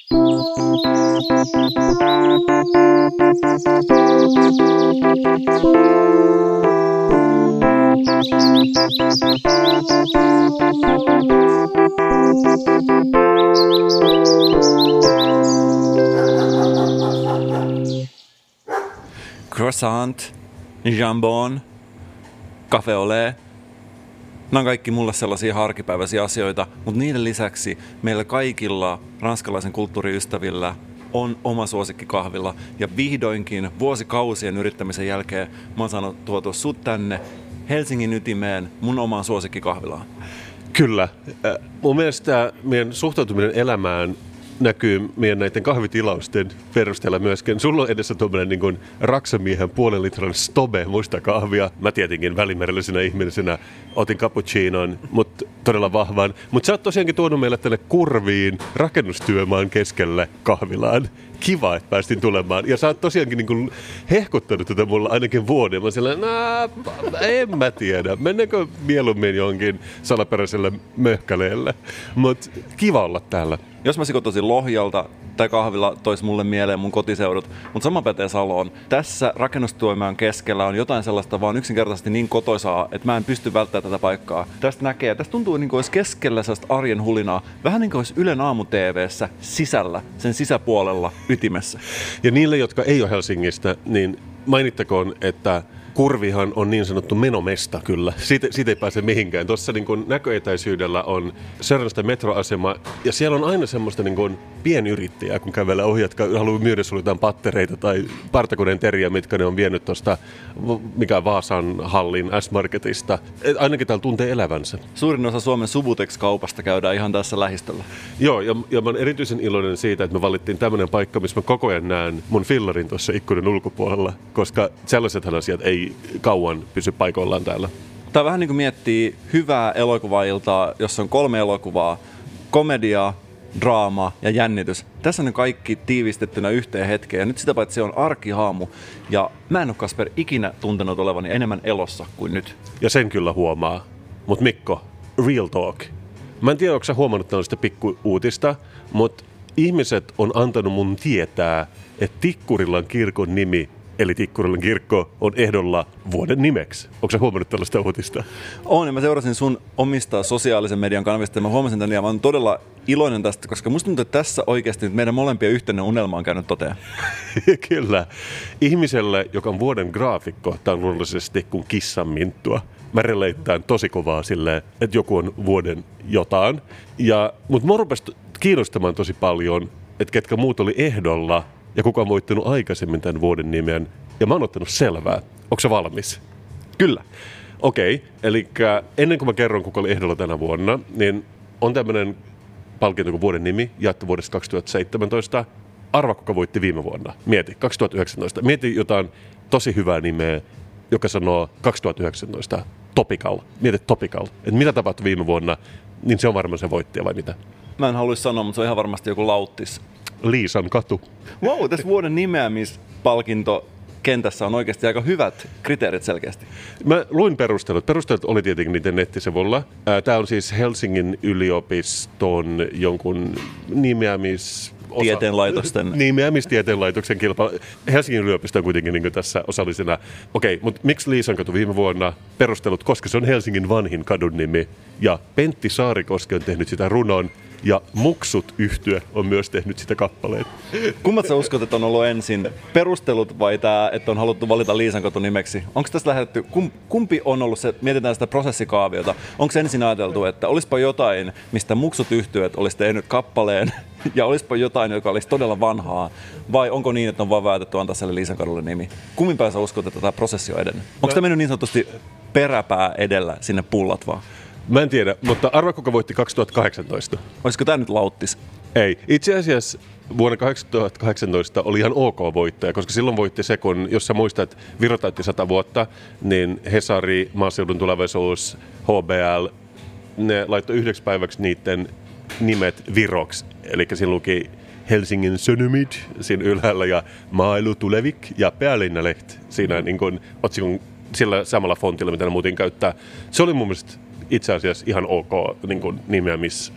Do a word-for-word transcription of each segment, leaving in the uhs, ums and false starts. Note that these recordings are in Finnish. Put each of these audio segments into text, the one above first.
Croissant, jambon, café au lait. Nämä on kaikki mulle sellaisia arkipäiväisiä asioita, mutta niiden lisäksi meillä kaikilla ranskalaisen kulttuuriystävillä on oma suosikkikahvila. Ja vihdoinkin vuosikausien yrittämisen jälkeen mä oon saanut tuotua sut tänne Helsingin ytimeen mun omaan suosikkikahvilaan. Kyllä. Mun mielestä meidän suhtautuminen elämään näkyy meidän näiden kahvitilausten perusteella myöskin. Sulla on edessä tuommoinen niin kuin raksamiehen puolen litran stobe muista kahvia. Mä tietenkin välimerellisenä ihmisenä otin cappuccinon, mutta todella vahvan. Mutta sä oot tosiaankin tuonut meille tänne kurviin rakennustyömaan keskelle kahvilaan. Kiva, että päästin tulemaan. Ja sä oot tosiaankin niin kuin hehkuttanut tätä mulla ainakin vuoden. Mä oon sellainen, nah, en mä tiedä. Mennäänkö mieluummin johonkin salaperäiselle möhkäleelle? Mutta kiva olla täällä. Jos mä sikotoisin Lohjalta, tämä kahvila toisi mulle mieleen mun kotiseudut, mutta sama pätee Saloon. Tässä rakennustyömaan keskellä on jotain sellaista vaan yksinkertaisesti niin kotoisaa, että mä en pysty välttämään tätä paikkaa. Tästä näkee, tästä tuntuu niin kuin olisi keskellä sellaista arjen hulinaa, vähän niin kuin olisi Ylen aamu-T V:ssä sisällä, sen sisäpuolella, ytimessä. Ja niille, jotka ei ole Helsingistä, niin mainittakoon, että Kurvihan on niin sanottu menomesta kyllä. Siitä, siitä ei pääse mihinkään. Tuossa niin kuin näköetäisyydellä on Sörnästä metroasema ja siellä on aina semmoista niin kuin pienyrittäjää, kun kävellä ohi, jotka haluaa myydä sulle jotain pattereita tai partakoneen teriä, mitkä ne on vienyt tuosta mikä Vaasan hallin S-Marketista. Et ainakin täällä tuntee elävänsä. Suurin osa Suomen Subutex-kaupasta käydään ihan tässä lähistöllä. Joo, ja, ja mä oon erityisen iloinen siitä, että me valittiin tämmöinen paikka, missä mä koko ajan näen mun fillarin tuossa ikkunan ulkopuolella, koska sellaisethan asiat ei kauan pysy paikoillaan täällä. Tämä vähän niin kuin miettii hyvää elokuvailtaa, jossa on kolme elokuvaa, komedia, draama ja jännitys. Tässä on kaikki tiivistettynä yhteen hetkeen ja nyt sitä paitsi se on arkihaamu ja mä en ole, Kasper, ikinä tuntenut olevani enemmän elossa kuin nyt. Ja sen kyllä huomaa. Mutta Mikko, real talk. Mä en tiedä, onko sä huomannut tällaista pikku-uutista, mutta ihmiset on antanut mun tietää, että Tikkurilan kirkon nimi eli Tikkurilan kirkko on ehdolla vuoden nimeksi. Onko sä huomannut tällaista uutista? Olen, ja mä seurasin sun omista sosiaalisen median kanavista ja mä huomasin tämän ja mä oon todella iloinen tästä, koska musta tuntuu, että tässä oikeasti meidän molempien yhteinen unelma on käynyt toteen. Kyllä. Ihmiselle, joka on vuoden graafikko, tämä on luonnollisesti kuin kissan minttua. Mä releitään tosi kovaa silleen, että joku on vuoden jotain. Ja, mutta mä rupesi kiinnostamaan tosi paljon, että ketkä muut oli ehdolla ja kuka on voittanut aikaisemmin tämän vuoden nimen. Ja mä oon ottanut selvää. Onko se valmis? Kyllä. Okei, okay, eli ennen kuin mä kerron, kuka oli ehdolla tänä vuonna, niin on tämmöinen palkinto kuin vuoden nimi, jaettu vuodesta kaksituhattaseitsemäntoista. Arva, kuka voitti viime vuonna. Mieti, kaksituhattayhdeksäntoista. Mieti jotain tosi hyvää nimeä, joka sanoo kaksituhattayhdeksäntoista Topical. Mieti Topical. Että mitä tapahtui viime vuonna, niin se on varmaan se voittaja vai mitä? Mä en haluaisi sanoa, mutta se on ihan varmasti joku Lauttis. Liisan katu. Wow, tässä vuoden nimeämispalkinto kentässä on oikeasti aika hyvät kriteerit selkeästi. Mä luin perustelut. Perustelut oli tietenkin niiden nettisivulla. Tämä on siis Helsingin yliopiston jonkun nimeämis... Osa, tieteenlaitosten. Nimeämistieteenlaitoksen kilpailu. Helsingin yliopisto on kuitenkin niin tässä osallisena. Okei, mutta miksi Liisan katu viime vuonna? Perustelut, koska se on Helsingin vanhin kadun nimi. Ja Pentti Saarikoski on tehnyt sitä runon. Ja Muksut-yhtye on myös tehnyt sitä kappaleen. Kummat sä uskot, että on ollut ensin perustelut vai tämä, että on haluttu valita Liisan katu nimeksi? Onko tässä lähdetty, kumpi on ollut se, mietitään sitä prosessikaaviota, onko ensin ajateltu, että olisipa jotain, mistä Muksut-yhtyeet olisi tehnyt kappaleen ja olisipa jotain, joka olisi todella vanhaa, vai onko niin, että on vaan päätetty antaa sille Liisan kadulle nimi? Kummin päin sä uskot, että tämä prosessi on edennyt? Onko tämä mennyt niin sanotusti peräpää edellä sinne pullat vaan? Mä en tiedä, mutta arva kuka voitti kaksituhattakahdeksantoista. Olisiko tämä nyt Lauttis? Ei. Itse asiassa vuonna kaksituhattakahdeksantoista oli ihan ok voittaja, koska silloin voitti se, kun jos sä muistat, Viro täytti sata vuotta, niin Hesari, Maaseudun tulevaisuus, H B L, ne laittoi yhdeksi päiväksi niiden nimet Viroksi. Eli siinä luki Helsingin Sönomit siinä ylhäällä ja Maaelu Tulevik ja Päälinnalehti siinä niin kuin otsikon sillä samalla fontilla, mitä ne muuten käyttää. Se oli mun mielestä itse asiassa ihan ok niin kuin nimeämis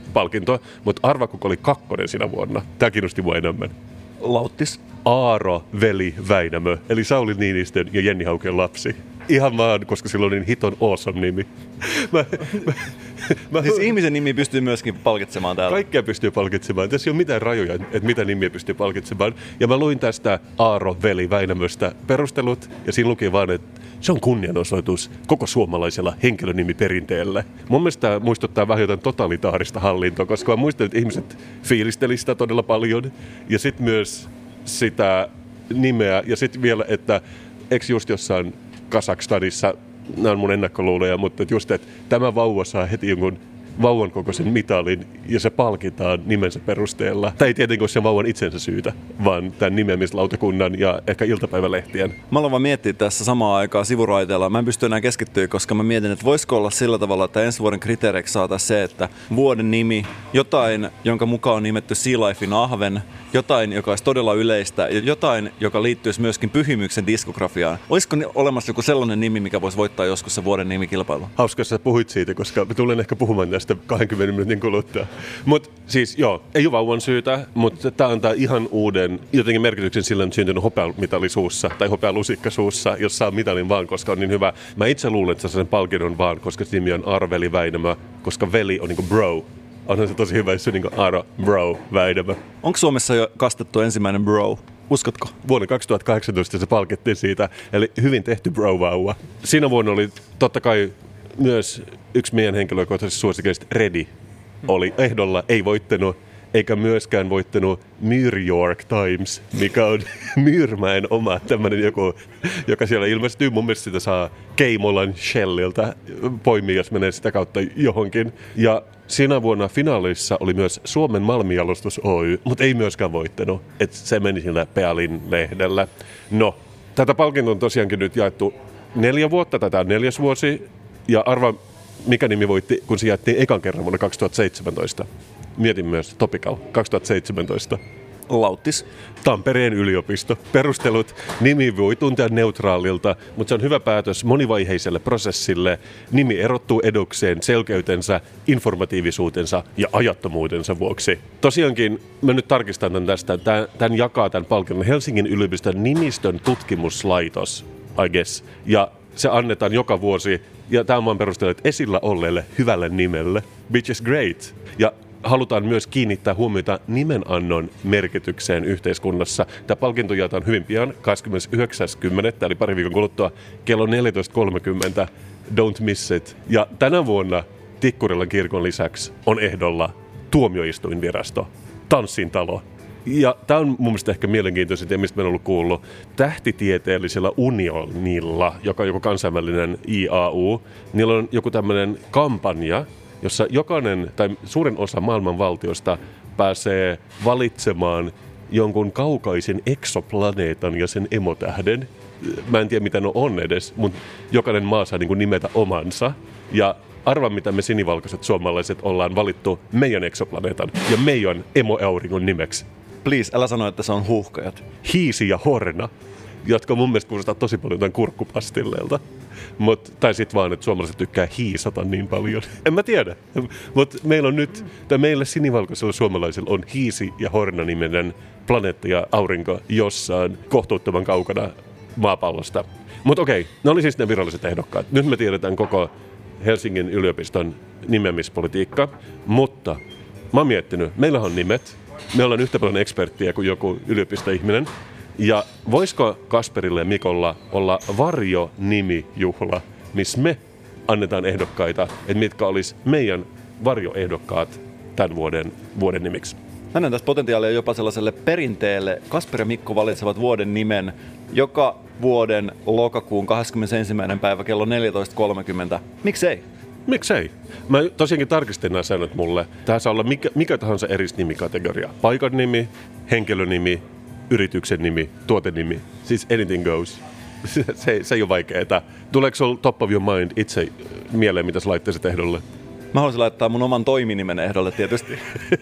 palkinto, mutta arva kuka oli kakkonen sinä vuonna. Tämä kiinnosti mua enemmän. Lauttis. Aaro Veli Väinämö, eli Sauli Niinistön ja Jenni Haukion lapsi. Ihan vaan, koska sillä on niin hiton awesome nimi. Mä, mä, mä, siis ihmisen nimi pystyy myöskin palkitsemaan täällä. Kaikkea pystyy palkitsemaan. Tässä ei ole mitään rajoja, että mitä nimiä pystyy palkitsemaan. Ja mä luin tästä Aaro Veli Väinämöstä perustelut, ja siinä luki vaan, että se on kunnianosoitus koko suomalaisella henkilönimiperinteelle. Mun mielestä tämä muistuttaa vähän jotain totalitaarista hallintoa, koska mä muistan, että ihmiset fiilisteli sitä todella paljon. Ja sitten myös sitä nimeä, ja sitten vielä, että eikö just jossain Kazakstanissa, nämä on mun ennakkoluuloja, mutta just, että tämä vauva saa heti jonkun vauvan kokoisen mitalin ja se palkitaan nimensä perusteella. Tämä ei tietenkin ole sen vauvan itsensä syytä, vaan tämän nimeämislautakunnan ja ehkä iltapäivälehtien. Mä aloin vaan miettiä tässä samaan aikaan sivuraiteella. Mä en pysty enää keskittyä, koska mä mietin, että voisiko olla sillä tavalla, että ensi vuoden kriteereiksi saataisiin se, että vuoden nimi, jotain, jonka mukaan on nimetty Sea Lifein ahven, jotain, joka olisi todella yleistä, ja jotain, joka liittyisi myöskin Pyhimyksen diskografiaan. Olisiko olemassa joku sellainen nimi, mikä voisi voittaa joskus se vuoden nimikilpailu? Hauska, sä puhuit siitä, koska mä tulen ehkä puhumaan tästä kaksikymmentä minuutin kuluttua. Mutta siis joo, ei ole vauvan syytä, mutta tämä antaa ihan uuden jotenkin merkityksen sillä on syntynyt hopeamitali suussa tai hopealusikka suussa, jos saa mitalin vaan, koska on niin hyvä. Mä itse luulen, että saa sen palkinnon vaan, koska se nimi on Aaro Veli Väinämö, koska veli on niinku bro. Onhan se tosi hyvä, jos se on niinku Aaro Bro Väinämö. Onko Suomessa jo kastettu ensimmäinen bro? Uskotko? Vuonna kaksituhattakahdeksantoista se palkittiin siitä, eli hyvin tehty bro-vauva. Siinä vuonna oli totta kai myös yksi meidän henkilökohtaisista suosikeista, Redi, oli ehdolla, ei voittanut, eikä myöskään voittanut New York Times, mikä on Myyrmäen oma tämmöinen joku, joka siellä ilmestyy. Mun mielestä sitä saa Keimolan Shelliltä poimia, jos menee sitä kautta johonkin. Ja siinä vuonna finaalissa oli myös Suomen Malmijalostus Oy, mutta ei myöskään voittanut. Et se meni sillä Pealin lehdellä. No, tätä palkintoa on tosiaankin nyt jaettu neljä vuotta, tätä on neljäs vuosi. Ja arva, mikä nimi voitti, kun se jaettiin ekan kerran vuonna kaksituhattaseitsemäntoista. Mietin myös Topical kaksituhattaseitsemäntoista. Lauttis. Tampereen yliopisto. Perustelut. Nimi voi tuntea neutraalilta, mutta se on hyvä päätös monivaiheiselle prosessille. Nimi erottuu edukseen selkeytensä, informatiivisuutensa ja ajattomuutensa vuoksi. Tosiaankin, mä nyt tarkistan tämän tästä. Tämän jakaa tämän palkinnon Helsingin yliopiston nimistön tutkimuslaitos, I guess. Ja se annetaan joka vuosi. Ja tämä on vaan perustellut esillä olleelle hyvälle nimelle. Which is great. Ja halutaan myös kiinnittää huomiota nimenannon merkitykseen yhteiskunnassa. Tämä palkinto jaetaan hyvin pian, kahdeskymmenesyhdeksäs kymmenettä eli pari viikon kuluttua, kello neljätoista kolmekymmentä. Don't miss it. Ja tänä vuonna Tikkurilan kirkon lisäksi on ehdolla tuomioistuinvirasto, Tanssintalo. Ja tämä on mun mielestä ehkä mielenkiintoisinta, mistä mä en ollut kuullut. Tähtitieteellisellä unionilla, joka on joku kansainvälinen I A U, niillä on joku tämmöinen kampanja, jossa jokainen tai suurin osa maailman valtiosta pääsee valitsemaan jonkun kaukaisen eksoplaneetan ja sen emotähden. Mä en tiedä, mitä ne on edes, mutta jokainen maa saa niin kuin nimetä omansa. Ja arva, mitä me sinivalkoiset suomalaiset ollaan valittu meidän eksoplaneetan ja meidän emoauringon nimeksi. Please, älä sano, että se on huuhkajat. Hiisi ja Horna, jotka mun mielestä kuulostaa tosi paljon jotain kurkkupastilleelta. Mut, tai sitten vaan, että suomalaiset tykkää hiisata niin paljon. En mä tiedä. Mutta meillä on nyt, tai meillä sinivalkoisilla suomalaisilla on Hiisi ja Horna-niminen planeetta ja aurinko jossain kohtuuttoman kaukana maapallosta. Mutta okei, ne oli siis ne viralliset ehdokkaat. Nyt me tiedetään koko Helsingin yliopiston nimeämispolitiikka. Mutta mä oon miettinyt, meillä on nimet. Me ollaan yhtä paljon eksperttiä kuin joku yliopistoihminen. Ja voisiko Kasperille ja Mikolla olla varjonimijuhla, missä me annetaan ehdokkaita, että mitkä olisi meidän varjoehdokkaat tämän vuoden, vuoden nimiksi? Mä näen tässä potentiaalia jopa sellaiselle perinteelle. Kasper ja Mikko valitsevat vuoden nimen joka vuoden lokakuun kahdeskymmenesensimmäinen päivä kello neljätoista kolmekymmentä. Miksei? Miksei? Mä tosiaankin tarkistin nämä säännöt mulle. Tää saa olla mikä, mikä tahansa eri nimikategoria. Paikan nimi, henkilönimi, yrityksen nimi, tuotenimi. Siis anything goes. Se, se ei ole vaikeeta. Tuleeko sulla top of your mind itse mieleen, mitä sä laittaisit ehdolle? Mä haluaisin laittaa mun oman toiminimen ehdolle tietysti.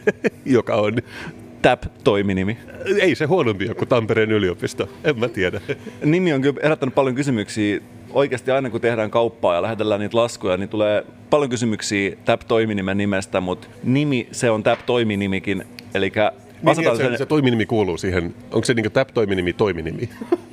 Joka on? Tap-toiminimi. Ei se huonompi kuin Tampereen yliopisto. En mä tiedä. Nimi on kyllä herättänyt paljon kysymyksiä oikeasti aina kun tehdään kauppaa ja lähetellään niitä laskuja, niin tulee paljon kysymyksiä Tap-toiminimen nimestä, mutta nimi, se on Tap-toiminimikin. Eli niin, se, sen... se toiminimi kuuluu siihen. Onko se niin Tap-toiminimi toiminimi?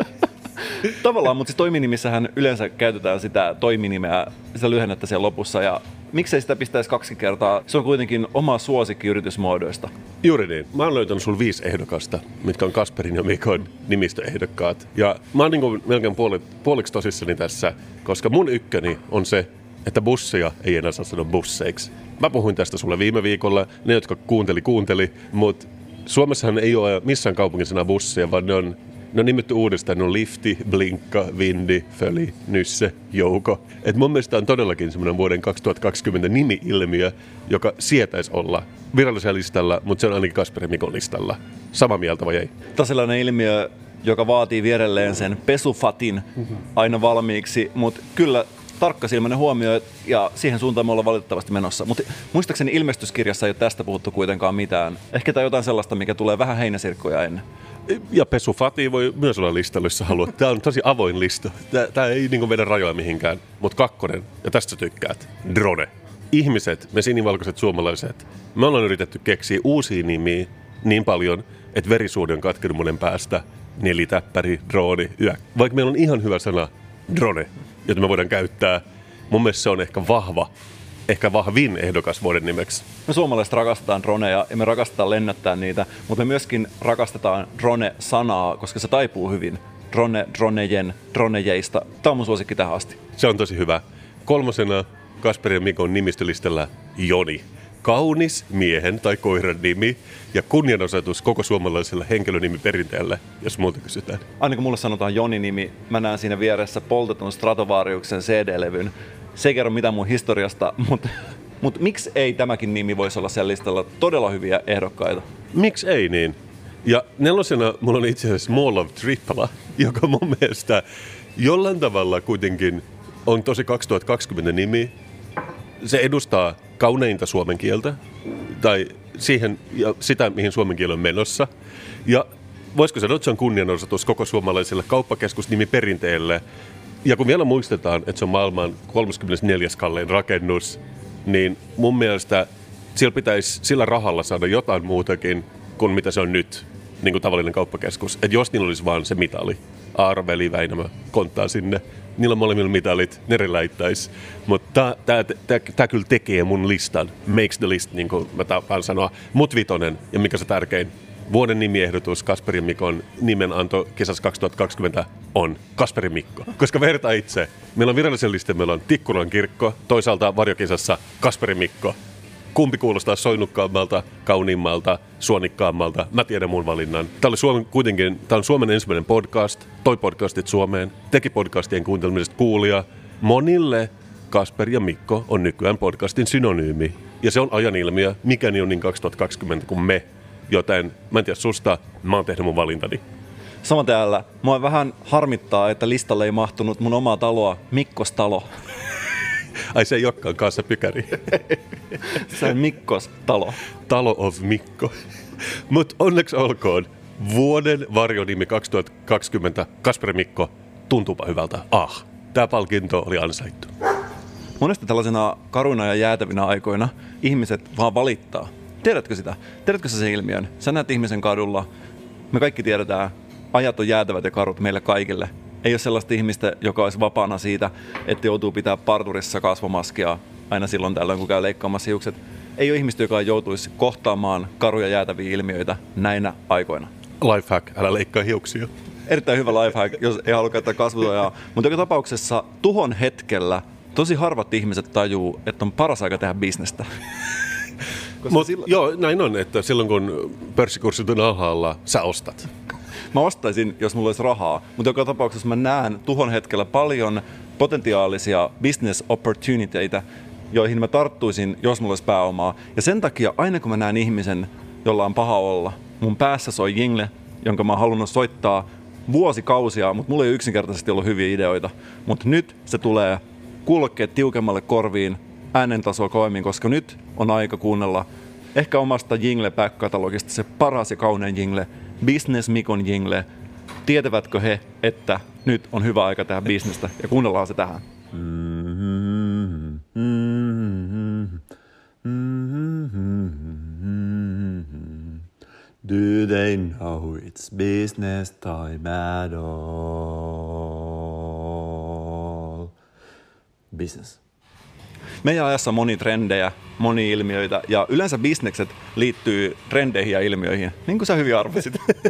Tavallaan, mutta siis toiminimissähän yleensä käytetään sitä toiminimeä, sitä lyhennettä siellä lopussa, ja miksei sitä pistäisi kaksi kertaa? Se on kuitenkin oma suosikki yritysmuodoista. Juuri niin. Mä oon löytänyt sulla viisi ehdokasta, mitkä on Kasperin ja Mikon nimistöehdokkaat. Ja mä oon niin kuin melkein puoli, puoliksi tosissani tässä, koska mun ykköni on se, että busseja ei enää saa sanoa busseiksi. Mä puhuin tästä sulle viime viikolla, ne jotka kuunteli, kuunteli, mutta Suomessahan ei ole missään kaupungissa enää busseja, vaan ne on Ne on nimetty uudestaan, ne on Lifti, Blinkka, Vindi, Föli, Nysse, Jouko. Et mun mielestä on todellakin semmoinen vuoden kaksituhattakaksikymmentä nimi-ilmiö, joka sietäisi olla virallisella listalla, mutta se on ainakin Kasperin Mikon listalla. Sama mieltä vai ei? Tämä on sellainen ilmiö, joka vaatii vierelleen sen pesufatin aina valmiiksi, mutta kyllä tarkkasilmäinen huomio ja siihen suuntaan me ollaan valitettavasti menossa. Mutta muistaakseni ilmestyskirjassa ei ole tästä puhuttu kuitenkaan mitään. Ehkä tämä jotain sellaista, mikä tulee vähän heinäsirkkoja ennen. Ja pesufati voi myös olla listalla, jos haluat. Tämä on tosi avoin lista. Tämä, tämä ei niin kuin vedä rajoja mihinkään. Mutta kakkonen, ja tästä sä tykkäät, drone. Ihmiset, me sinivalkoiset suomalaiset, me ollaan yritetty keksiä uusia nimiä niin paljon, että verisuoni on katkenut monen päästä. Nelitäppäri, drone, yö. Vaikka meillä on ihan hyvä sana drone, jota me voidaan käyttää, mun mielestä se on ehkä vahva, ehkä vahvin ehdokas vuoden nimeksi. Me suomalaiset rakastetaan droneja ja me rakastetaan lennättää niitä, mutta me myöskin rakastetaan drone-sanaa, koska se taipuu hyvin. Drone, dronejen, dronejeista. Tämä on mun suosikki tähän asti. Se on tosi hyvä. Kolmosena Kasperin ja Mikon nimistölistalla Joni. Kaunis miehen tai koiran nimi ja kunnianosoitus koko suomalaiselle henkilönimiperinteelle, jos multa kysytään. Aina kun mulle sanotaan Joni-nimi, mä näen siinä vieressä poltetun Stratovariuksen C D-levyn. Se ei kerro mitään mun historiasta, mutta, mutta miksi ei tämäkin nimi voisi olla siellä listalla? Todella hyviä ehdokkaita. Miksi ei niin? Ja nelosena mulla on itse asiassa Mall of Tripla, joka mun mielestä jollain tavalla kuitenkin on tosi kaksituhattakaksikymmentä nimi. Se edustaa kauneinta suomen kieltä, tai siihen, ja sitä, mihin suomen kieli on menossa. Ja voisiko sanoa, että se on kunnianosoitus koko suomalaiselle kauppakeskusnimiperinteelle. Ja kun vielä muistetaan, että se on maailman kolmaskymmenesneljäs kallein rakennus, niin mun mielestä sillä pitäisi sillä rahalla saada jotain muutakin kuin mitä se on nyt, niin kuin tavallinen kauppakeskus. Että jos niillä olisi vaan se mitali, Aaro, Veli, Väinämö konttaa sinne, niillä on molemmilla mitalit, ne reläittäisi. Mutta tämä kyllä tekee mun listan, makes the list, niin kuin mä tapaan sanoa. Mut vitonen, ja mikä se tärkein, vuoden nimiehdotus Kasperin Mikon nimenanto kesässä kaksituhattakaksikymmentä on Kasperin Mikko. Koska verta itse, meillä on virallisen listan, meillä on Tikkuran kirkko, toisaalta varjokesässä Kasperin Mikko. Kumpi kuulostaa soinnukkaammalta, kauniimmalta, suonikkaammalta? Mä tiedän mun valinnan. Tämä oli Suomen, kuitenkin, tämä on Suomen ensimmäinen podcast. Toi podcastit Suomeen. Teki podcastien kuuntelemisesta kuulija. Monille Kasper ja Mikko on nykyään podcastin synonyymi. Ja se on ajan ilmiö. Mikäni on niin kaksituhattakaksikymmentä kuin me. Joten mä en tiedä susta, mä oon tehnyt mun valintani. Sama täällä. Mua vähän harmittaa, että listalle ei mahtunut mun omaa taloa, Mikkos talo. Ai se ei olekaan kanssa pykäri. Se on Mikkos talo. Talo of Mikko. Mutta onneksi olkoon. Vuoden varjonimi kaksituhattakaksikymmentä. Kasper Mikko. Tuntuupa hyvältä. Ah, tää palkinto oli ansaittu. Monesti tällaisena karuina ja jäätävinä aikoina ihmiset vaan valittaa. Tiedätkö sitä? Tiedätkö sä sen ilmiön? Sä näet ihmisen kadulla. Me kaikki tiedetään. Ajat on jäätävät ja karut meille kaikille. Ei ole sellaista ihmistä, joka olisi vapaana siitä, että joutuu pitää parturissa kasvomaskia aina silloin tällöin, kun käy leikkaamassa hiukset. Ei ole ihmistä, joka joutuisi kohtaamaan karuja jäätäviä ilmiöitä näinä aikoina. Lifehack, älä leikkaa hiuksia. Erittäin hyvä lifehack, jos ei halua käyttää kasvutojaa. Mutta joka tapauksessa tuhon hetkellä tosi harvat ihmiset tajuu, että on paras aika tehdä bisnestä. Mut, silloin... Joo, näin on, että silloin kun pörssikurssit on alhaalla, sä ostat. Mä ostaisin, jos mulla olisi rahaa, mutta joka tapauksessa mä näen tuhon hetkellä paljon potentiaalisia business opportunityitä, joihin mä tarttuisin, jos mulla olisi pääomaa. Ja sen takia, aina kun mä näen ihmisen, jolla on paha olla, mun päässä soi jingle, jonka mä oon halunnut soittaa vuosikausia, mutta mulla ei ole yksinkertaisesti ollut hyviä ideoita. Mutta nyt se tulee kulkeet tiukemmalle korviin, äänentasoa kovemmin, koska nyt on aika kuunnella ehkä omasta jingle back-katalogista se paras ja kaunein jingle, Business Mikon jingle. Tietävätkö he, että nyt on hyvä aika tehdä bisnestä ja kuunnellaan se tähän. Do they know it's business time at all? Business. Meidän ajassa on moni trendejä, moni ilmiöitä ja yleensä bisnekset liittyy trendeihin ja ilmiöihin, niin kuin sä hyvin arvasit.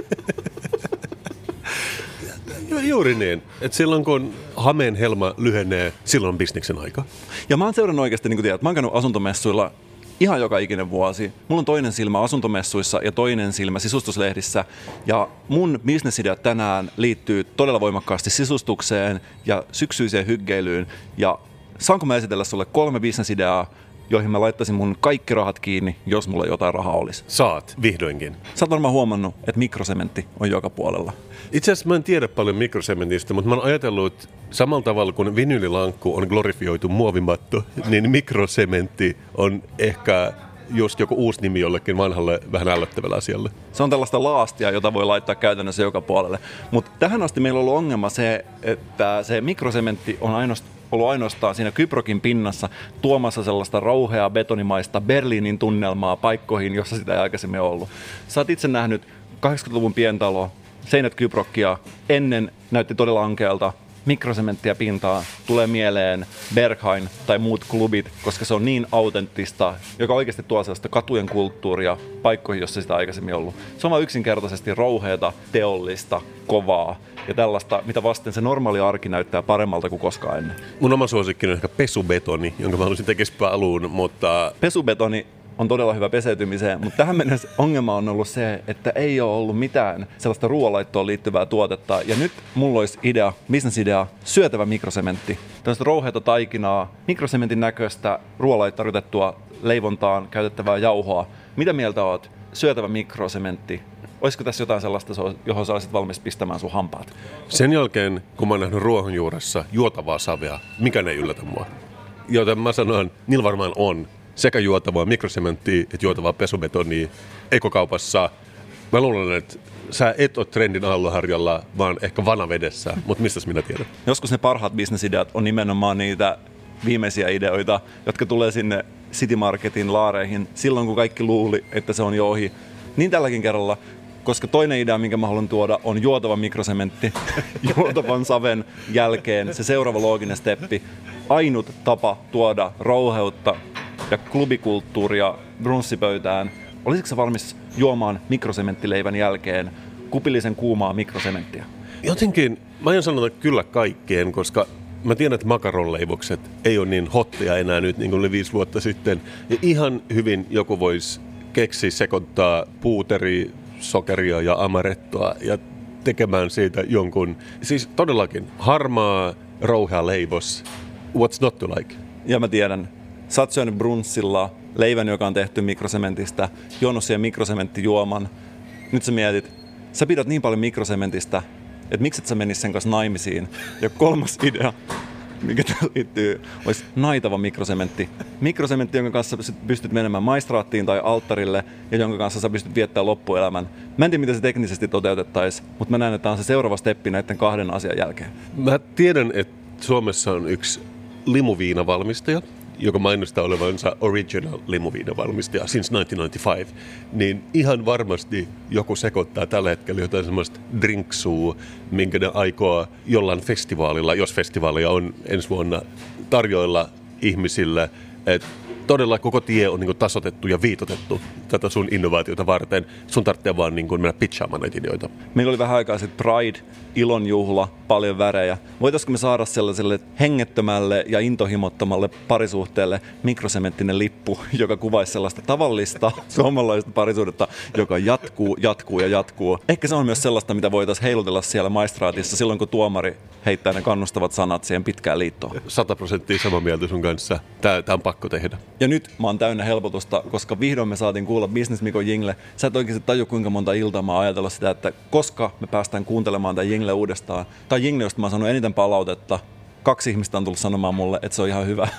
Juuri niin. Et silloin kun hameen helma lyhenee, silloin on bisneksen aika. Ja mä oon seurannut oikeasti, niin kuin tiedät, mä oon käynyt asuntomessuilla ihan joka ikinen vuosi. Mulla on toinen silmä asuntomessuissa ja toinen silmä sisustuslehdissä. Ja mun bisnesidea tänään liittyy todella voimakkaasti sisustukseen ja syksyiseen hyggeilyyn. Ja saanko mä esitellä sulle kolme bisnesideaa, joihin mä laittaisin mun kaikki rahat kiinni, jos mulla jotain rahaa olisi? Saat, vihdoinkin. Sä oot varmaan huomannut, että mikrosementti on joka puolella. Itse asiassa mä en tiedä paljon mikrosementistä, mutta mä oon ajatellut samalla tavalla kuin vinyylilankku on glorifioitu muovimatto, niin mikrosementti on ehkä just joku uusi nimi jollekin vanhalle vähän ällöttävälle asialle. Se on tällaista laastia, jota voi laittaa käytännössä joka puolelle. Mutta tähän asti meillä on ollut ongelma se, että se mikrosementti on ainoastaan ollut ainoastaan siinä Kyprokin pinnassa tuomassa sellaista rauheaa betonimaista Berliinin tunnelmaa paikkoihin, jossa sitä ei aikaisemmin ollut. Sä oot itse nähnyt kahdeksankymmentäluvun pientalo, seinät Kyprokkia, ennen näytti todella ankealta, mikrosementtiä pintaa, tulee mieleen Berghain tai muut klubit, koska se on niin autenttista, joka oikeasti tuo sellaista katujen kulttuuria paikkoihin, jossa sitä aikaisemmin ollut. Se on vaan yksinkertaisesti rouheata, teollista, kovaa ja tällaista, mitä vasten se normaali arki näyttää paremmalta kuin koskaan ennen. Mun oma suosikkini on ehkä pesubetoni, jonka mä haluaisin tekemään paluun, mutta... Pesubetoni on todella hyvä peseytymiseen, mutta tähän mennessä ongelma on ollut se, että ei ole ollut mitään sellaista ruoanlaittoon liittyvää tuotetta. Ja nyt mulla olisi idea, business-idea, syötävä mikrosementti. Tällaista rouheata taikinaa, mikrosementin näköistä ruoanlaittorytettua leivontaan käytettävää jauhoa. Mitä mieltä oot? Syötävä mikrosementti. Olisiko tässä jotain sellaista, johon sä olisit valmis pistämään sun hampaat? Sen jälkeen, kun mä oon nähnyt ruohonjuuressa juotavaa savea, mikä ei yllätä mua. Joten mä sanon, niillä varmaan on sekä juotavaa mikrosementtiä että juotavaa pesubetonia ekokaupassa. Mä luulen, että sä et ole trendin aalloharjalla, vaan ehkä vanavedessä, mutta mistäs minä tiedän? Joskus ne parhaat bisnesideat on nimenomaan niitä viimeisiä ideoita, jotka tulee sinne City Marketin laareihin silloin, kun kaikki luuli, että se on jo ohi. Niin tälläkin kerralla, koska toinen idea, minkä mä haluan tuoda, on juotava mikrosementti juotavan saven jälkeen. Se seuraava looginen steppi. Ainut tapa tuoda rouheutta ja klubikulttuuria brunssipöytään. Olisitko sä valmis juomaan mikrosementtileivän jälkeen kupillisen kuumaa mikrosementtiä? Jotenkin, mä aion sanoa kyllä kaikkeen, koska mä tiedän, että makaronleivokset ei ole niin hotteja enää nyt niin kuin oli viisi vuotta sitten. Ja ihan hyvin joku voisi keksiä sekoittaa puuteria, sokeria ja amarettoa ja tekemään siitä jonkun, siis todellakin harmaa, rouhea leivos. What's not to like? Ja mä tiedän. Sä oot syönyt brunssilla leivän, joka on tehty mikrosementistä, juonut siihen mikrosementtijuoman. Nyt sä mietit, sä pidät niin paljon mikrosementistä, että miksi et sä menis sen kanssa naimisiin. Ja kolmas idea, mikä tähän liittyy, olisi naitava mikrosementti. Mikrosementti, jonka kanssa sä pystyt menemään maistraattiin tai alttarille ja jonka kanssa sä pystyt viettämään loppuelämän. Mä en tiedä, miten se teknisesti toteutettaisiin, mutta mä näen, että tämä on se seuraava steppi näiden kahden asian jälkeen. Mä tiedän, että Suomessa on yksi limuviinavalmistaja, joka mainostaa olevansa original limuviinavalmistaja since tuhatyhdeksänsataayhdeksänkymmentäviisi, niin ihan varmasti joku sekoittaa tällä hetkellä jotain semmoista drinksua, minkä ne aikoo jollain festivaalilla, jos festivaaleja on ensi vuonna, tarjoilla ihmisille, että todella koko tie on niin kuin tasoitettu ja viitotettu tätä sun innovaatiota varten. Sun tarvitsee vaan niin kuin mennä pitchaamaan näitä ideoita. Meillä oli vähän aikaa sitten Pride, ilonjuhla, paljon värejä. Voitaisiko me saada sellaiselle hengettömälle ja intohimottomalle parisuhteelle mikrosementtinen lippu, joka kuvaisi sellaista tavallista suomalaista parisuhdetta, joka jatkuu, jatkuu ja jatkuu. Ehkä se on myös sellaista, mitä voitaisiin heilutella siellä maistraatissa silloin, kun tuomari heittää ne kannustavat sanat siihen pitkään liittoon. Sata prosenttia samaa mieltä sun kanssa. Tää, tää on pakko tehdä. Ja nyt mä oon täynnä helpotusta, koska vihdoin me saatiin kuulla Business Mikon jingle. Sä et oikeasti taju, kuinka monta iltaa mä oon ajatellut sitä, että koska me päästään kuuntelemaan tämän jingle uudestaan. Tai jingle, josta mä oon saanut eniten palautetta. Kaksi ihmistä on tullut sanomaan mulle, että se on ihan hyvä.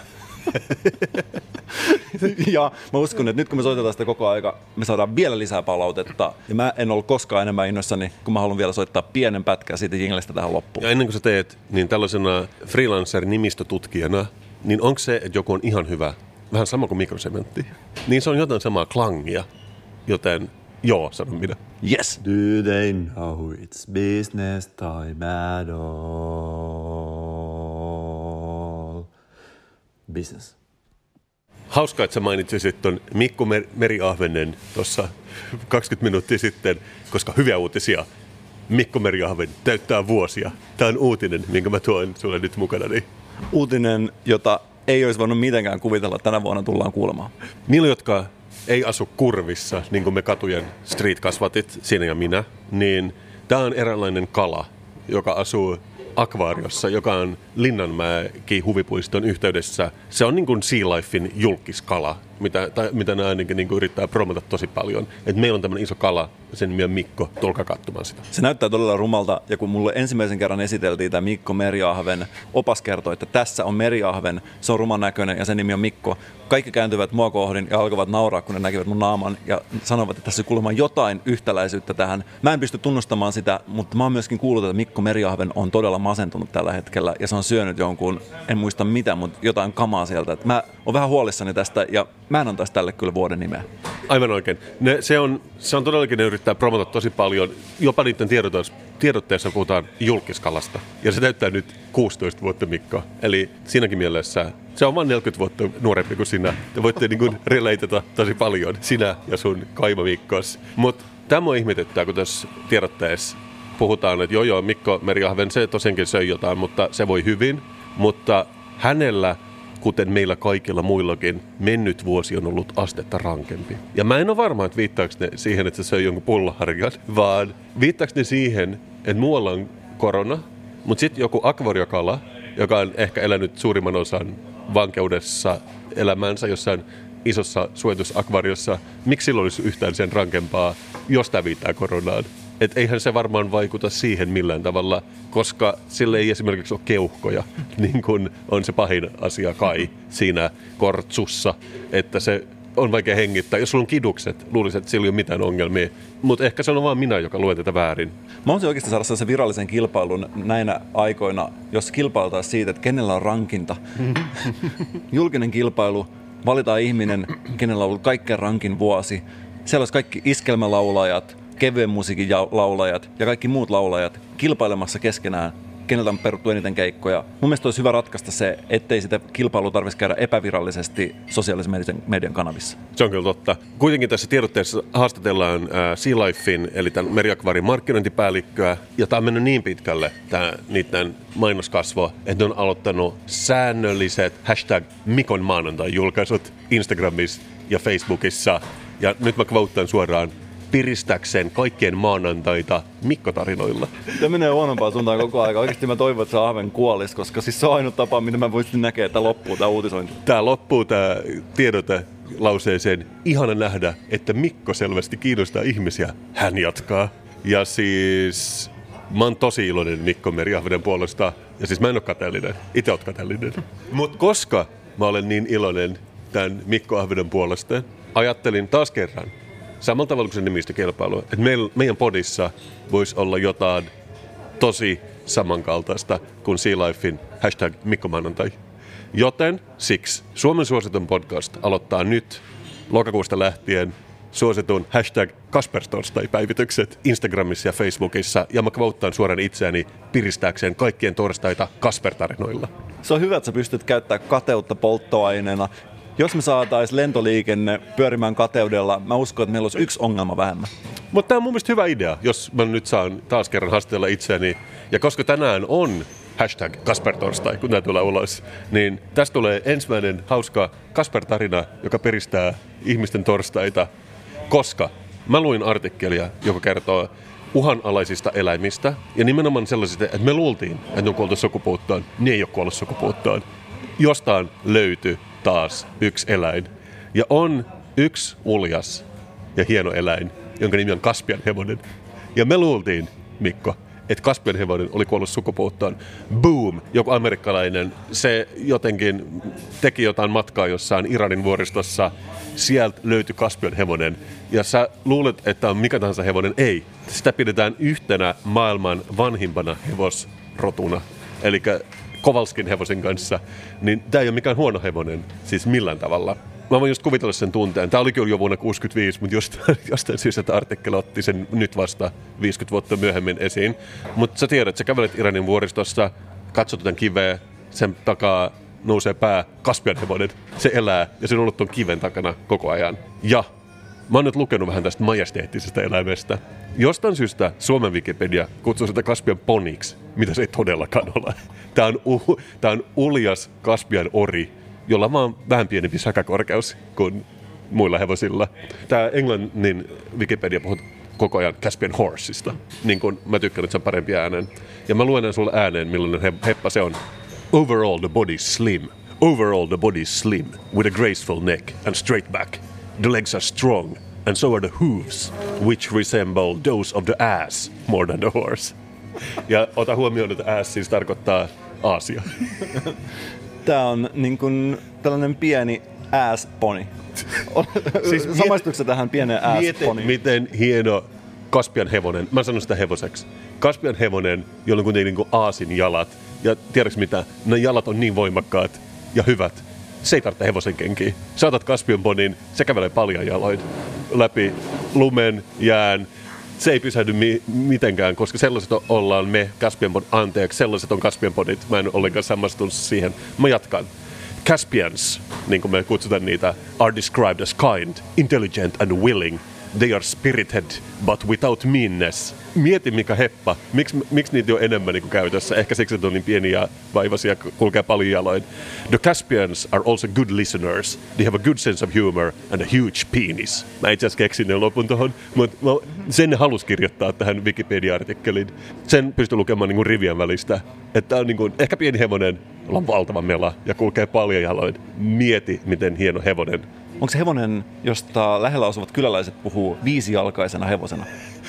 Ja mä uskon, että nyt kun me soitetaan sitä koko aika, me saadaan vielä lisää palautetta. Ja mä en ollut koskaan enemmän innoissani, kun mä haluan vielä soittaa pienen pätkän siitä jinglestä tähän loppuun. Ja ennen kuin sä teet, niin tällaisena freelancer-nimistötutkijana, niin onko se, että joku on ihan hyvä, vähän sama kuin mikrosementti, niin se on jotain samaa klangia, joten joo, sanon minä. Yes! Do they know it's business time at all? Business. Hauskaa, että sä mainitsisit ton Mikko Mer- Meriahvenen tuossa kaksikymmentä minuuttia sitten, koska hyviä uutisia. Mikko Meriahven täyttää vuosia. Tämä on uutinen, minkä mä tuon sulle nyt mukanani. Uutinen, jota ei olisi voinut mitenkään kuvitella, tänä vuonna tullaan kuulemaan. Niillä, jotka ei asu kurvissa, niin kuin me katujen street-kasvatit, sinä ja minä, niin tämä on eräänlainen kala, joka asuu akvaariossa, joka on Linnanmäki huvipuiston yhteydessä. Se on niin kuin Sea Lifein julkiskala, mitä, tai, mitä ne ainakin niin kuin yrittää promota tosi paljon. Et meillä on tämmöinen iso kala, sen nimi on Mikko, tulkaa katsomaan sitä. Se näyttää todella rumalta, ja kun mulle ensimmäisen kerran esiteltiin tämä Mikko Meriahven, opas kertoi, että tässä on Meriahven, se on ruman näköinen ja sen nimi on Mikko. Kaikki kääntyvät mua kohdin ja alkavat nauraa, kun ne näkivät mun naaman ja sanovat, että tässä on kuulemma jotain yhtäläisyyttä tähän. Mä en pysty tunnustamaan sitä, mutta mä oon myöskin kuullut, että Mikko Meriahven on todella masentunut tällä hetkellä ja se on syönyt jonkun, en muista mitä, mutta jotain kamaa sieltä. Et mä oon vähän huolissani tästä ja mä en antaisi tälle kyllä vuoden nimeä. Aivan oikein. Ne, se, on, se on todellakin, ne yrittää promota tosi paljon. Jopa niiden tiedotteessa puhutaan julkiskalasta. Ja se täyttää nyt kuusitoista vuotta, Mikko. Eli siinäkin mielessä se on vain neljäkymmentä vuotta nuorempi kuin sinä. Te voitte niin kuin relateta tosi paljon, sinä ja sun kaima Mikkos. Mutta tämä mua ihmetyttää, kun tässä tiedotteessa puhutaan, että joo joo, Mikko Meriahven, se tosiaankin söi jotain, mutta se voi hyvin. Mutta hänellä, kuten meillä kaikilla muillakin, mennyt vuosi on ollut astetta rankempi. Ja mä en ole varma, että viittaako ne siihen, että se söi jonkun pullaharjan, vaan viittaako ne siihen, että muualla on korona, mutta sitten joku akvariokala, joka on ehkä elänyt suurimman osan vankeudessa elämänsä jossain isossa suojatusakvariossa, miksi silloin olisi yhtään sen rankempaa, jos tämä viittaa koronaan? Et eihän se varmaan vaikuta siihen millään tavalla, koska sille ei esimerkiksi ole keuhkoja, niin kuin on se pahin asia kai siinä kortsussa, että se on vaikea hengittää. Jos sulla on kidukset, luulisin, että sillä ei ole mitään ongelmia, mutta ehkä se on vaan minä, joka luen tätä väärin. Mä haluaisin oikeasti saada sellaisen virallisen kilpailun näinä aikoina, jos kilpailtaisiin siitä, että kenellä on rankinta. Julkinen kilpailu, valitaan ihminen, kenellä on ollut kaikkein rankin vuosi. Siellä olisi kaikki iskelmälaulajat, kevyen musiikin laulajat ja kaikki muut laulajat kilpailemassa keskenään, keneltä on peruttu eniten keikkoja. Mun mielestä olisi hyvä ratkaista se, ettei sitä kilpailua tarvitsisi käydä epävirallisesti sosiaalisen median, median kanavissa. Se on kyllä totta. Kuitenkin tässä tiedotteessa haastatellaan äh, Sea Lifein, eli tämän meriakvaarin markkinointipäällikköä, ja tämä on mennyt niin pitkälle, tämä niiden mainoskasvo, että ne on aloittanut säännölliset hashtag Mikon maanantai-julkaisut Instagramissa ja Facebookissa, ja nyt mä quotean suoraan, piristäkseen kaikkien maanantaita Mikko-tarinoilla. Tämä menee huonompaan suuntaan koko ajan. Oikeasti mä toivon, että se ahven kuolisi, koska siis se on ainut tapa, mitä mä voisin näkeä, että loppuu tämä uutisointi. Tämä loppuu tämä tiedote lauseeseen. Ihana nähdä, että Mikko selvästi kiinnostaa ihmisiä. Hän jatkaa. Ja siis mä oon tosi iloinen Mikko Meriahvenen puolesta. Ja siis mä en ole kateellinen. Itse oot kateellinen. Mutta koska mä olen niin iloinen tämän Mikko Ahvenen puolesta, ajattelin taas kerran, samalla tavalla kuin se nimistökilpailu, että meil, meidän podissa voisi olla jotain tosi samankaltaista kuin Sea Lifein hashtag Mikko Maanantai. Joten siksi Suomen suositun podcast aloittaa nyt lokakuusta lähtien suositun hashtag Kasperstorstai-päivitykset Instagramissa ja Facebookissa, ja mä quotean suoraan itseäni piristääkseen kaikkien torstaita Kasper-tarinoilla. Se on hyvä, että sä pystyt käyttämään kateutta polttoaineena. Jos me saataisiin lentoliikenne pyörimään kateudella, mä uskon, että meillä olisi yksi ongelma vähemmän. Mutta tämä on mun mielestä hyvä idea, jos mä nyt saan taas kerran haastella itseäni. Ja koska tänään on hashtag Kasper-torstai, kun tämä tulee ulos, niin tästä tulee ensimmäinen hauska Kasper-tarina, joka peristää ihmisten torstaita. Koska mä luin artikkelia, joka kertoo uhanalaisista eläimistä, ja nimenomaan sellaisista, että me luultiin, että ne on kuoltu sukupuuttoon. Ne ei ole kuollut sukupuuttoon. Jostain löytyi taas yksi eläin. Ja on yksi uljas ja hieno eläin, jonka nimi on Kaspian hevonen. Ja me luultiin, Mikko, että Kaspian hevonen oli kuollut sukupuuttoon. Boom! Joku amerikkalainen, se jotenkin teki jotain matkaa jossain Iranin vuoristossa. Sieltä löytyi Kaspian hevonen. Ja sä luulet, että on mikä tahansa hevonen. Ei. Sitä pidetään yhtenä maailman vanhimpana hevosrotuna. Eli Kovalskin hevosen kanssa. Niin tää ei ole mikään huono hevonen. Siis millään tavalla. Mä voin just kuvitella sen tunteen. Tää oli kyllä jo vuonna kuusikymmentäviisi, mutta jostain, jostain syystä tämä artikkeli otti sen nyt vasta viisikymmentä vuotta myöhemmin esiin. Mutta sä tiedät, sä kävelet Iranin vuoristossa, katsot tämän kiveä, sen takaa nousee pää, Kaspian hevonen, se elää ja se on ollut ton kiven takana koko ajan. Ja mä oon nyt lukenut vähän tästä majesteettisesta eläimestä. Jostain syystä Suomen Wikipedia kutsuu sitä Kaspian poniksi, mitä se ei todellakaan ole. Tää on, u- tää on uljas Kaspian ori, jolla on vaan vähän pienempi säkäkorkeus kuin muilla hevosilla. Tää englannin Wikipedia puhuu koko ajan Caspian Horseista, niin kuin mä tykkään, että se on parempi äänen. Ja mä luen sulle ääneen, millainen he- heppa se on. Overall the body is slim. Overall the body is slim, with a graceful neck and straight back. The legs are strong, and so are the hooves, which resemble those of the ass more than the horse. Ja ota huomioon, että ass siis tarkoittaa Aasia. Tää on niin kuin tällainen pieni ass-pony. Siis samaistuksä tähän pieneen ass-ponyyn? Miten hieno Kaspian hevonen. Mä sanon sitä hevoseksi. Kaspian hevonen, jolla on kuitenkin niin kuin aasin jalat. Ja tiedätkö mitä? Ne jalat on niin voimakkaat ja hyvät. Se ei tarvitse hevosen kenkiä. Sä otat Kaspian ponin, se kävelee paljon jaloin läpi lumen, jään. Se ei pysähdy mi- mitenkään, koska sellaiset ollaan me, Caspian ponit, anteeksi, sellaiset on Caspian ponit. Mä en ollenkaan samastunut siihen. Mä jatkan. Caspians, niin kuin me kutsutaan niitä, are described as kind, intelligent and willing. They are spirited, but without meanness. Mieti mikä heppa. Miks, miksi niitä on enemmän niin kuin käytössä? Ehkä siksi, että on niin pieniä ja vaivaisia, kulkee paljon jaloin. The Caspians are also good listeners. They have a good sense of humor and a huge penis. Mä itse asiassa keksin ne lopun tuohon, mutta sen ne halus kirjoittaa tähän Wikipedia-artikkeliin. Sen pystyy lukemaan niin kuin rivien välistä. Että on niin kuin, ehkä pieni hevonen, jolla on valtava mela ja kulkee paljon jaloin. Mieti, miten hieno hevonen. Onko se hevonen, josta lähellä asuvat kyläläiset puhuu viisijalkaisena hevosena?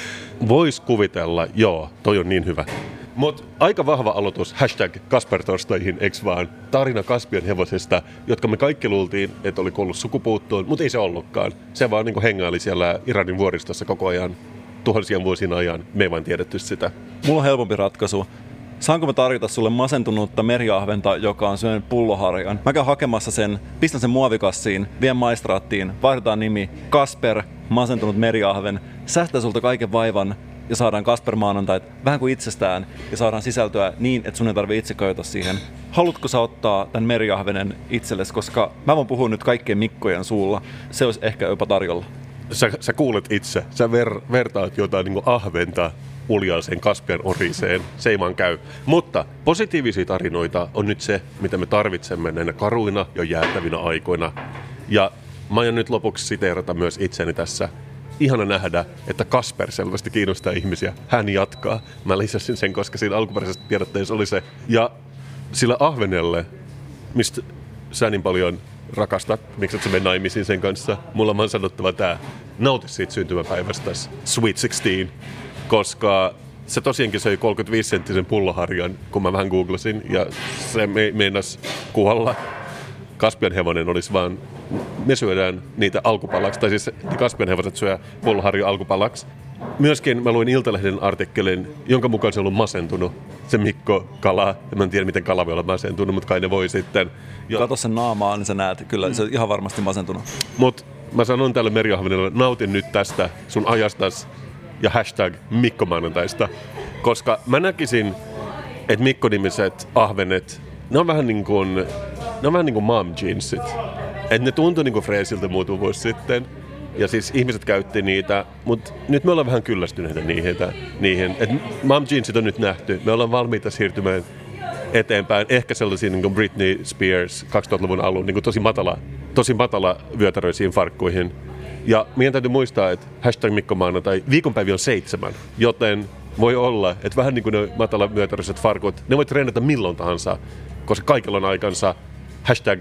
Vois kuvitella, joo, toi on niin hyvä. Mut aika vahva aloitus, hashtag Kaspertorstaihin, eks vaan? Tarina Kaspian hevosesta, jotka me kaikki luultiin, että oli kuollut sukupuuttoon, mutta ei se ollutkaan. Se vaan niinku hengaili siellä Iranin vuoristossa koko ajan, tuhansien vuosien ajan. Me ei vain tiedetty sitä. Mulla on helpompi ratkaisu. Saanko mä tarjota sulle masentunutta meriahventa, joka on syönyt pulloharjan? Mä käyn hakemassa sen, pistän sen muovikassiin, vien maistraattiin, vaihdetaan nimi Kasper, masentunut meriahven, säästää sulta kaiken vaivan ja saadaan Kasper maanantait vähän kuin itsestään ja saadaan sisältöä niin, että sun ei tarvitse itse kajota siihen. Haluatko sä ottaa tämän meriahvenen itsellesi, koska mä voin puhua nyt kaikkien Mikkojen suulla. Se olisi ehkä jopa tarjolla. Sä, sä kuulet itse, sä ver, vertaat jotain niin kuin ahventa uljaaseen Kaspian oriseen. Se ei vaan käy. Mutta positiivisia tarinoita on nyt se, mitä me tarvitsemme näinä karuina ja jäätävinä aikoina. Ja mä aion nyt lopuksi siteerata myös itseni tässä. Ihana nähdä, että Kasper selvästi kiinnostaa ihmisiä. Hän jatkaa. Mä lisäsin sen, koska siinä alkuperäisessä tiedotteessa oli se. Ja sillä ahvenelle, mistä sä niin paljon rakastat, miksi et sä mene naimisiin sen kanssa, mulla on sanottava tää. Nauti siitä syntymäpäivästäsi, Sweet sixteen. Koska se tosiaankin söi kolmekymmentäviisi senttisen pulloharjan, kun mä vähän googlasin, ja se me- meinas kuolla. Kaspian hevonen olisi vaan, me syödään niitä alkupalaksi, tai siis Kaspian hevoset syö pulloharjan alkupalaksi. Myöskin mä luin Iltalehden artikkelin, jonka mukaan se on ollut masentunut, se Mikko Kala. Mä en tiedä, miten kala voi olla masentunut, mutta kai ne voi sitten. Ja kato sen naamaa, niin sä näet, kyllä se on ihan varmasti masentunut. Mut mä sanon tälle meriahvenelle, nautin nyt tästä sun ajastas ja hashtag Mikko-maanantaista, koska mä näkisin, että Mikko-nimiset ahvenet, ne on vähän niin kuin, ne on vähän niin kuin mom jeansit. Että ne tuntui niin kuin freesiltä muutama vuosi sitten, ja siis ihmiset käytti niitä, mutta nyt me ollaan vähän kyllästyneitä niihin. niihin. Et mom jeansit on nyt nähty, me ollaan valmiita siirtymään eteenpäin, ehkä sellaisiin niin kuin Britney Spears kaksituhattaluvun alun, niin kuin tosi matala, tosi matala vyötäröisiin farkkuihin. Ja meidän täytyy muistaa, että hashtag Mikko maanantai viikonpäivi on seitsemän, joten voi olla, että vähän niin kuin ne matala vyötäröiset farkut, ne voi treenata milloin tahansa, koska kaikilla on aikansa hashtag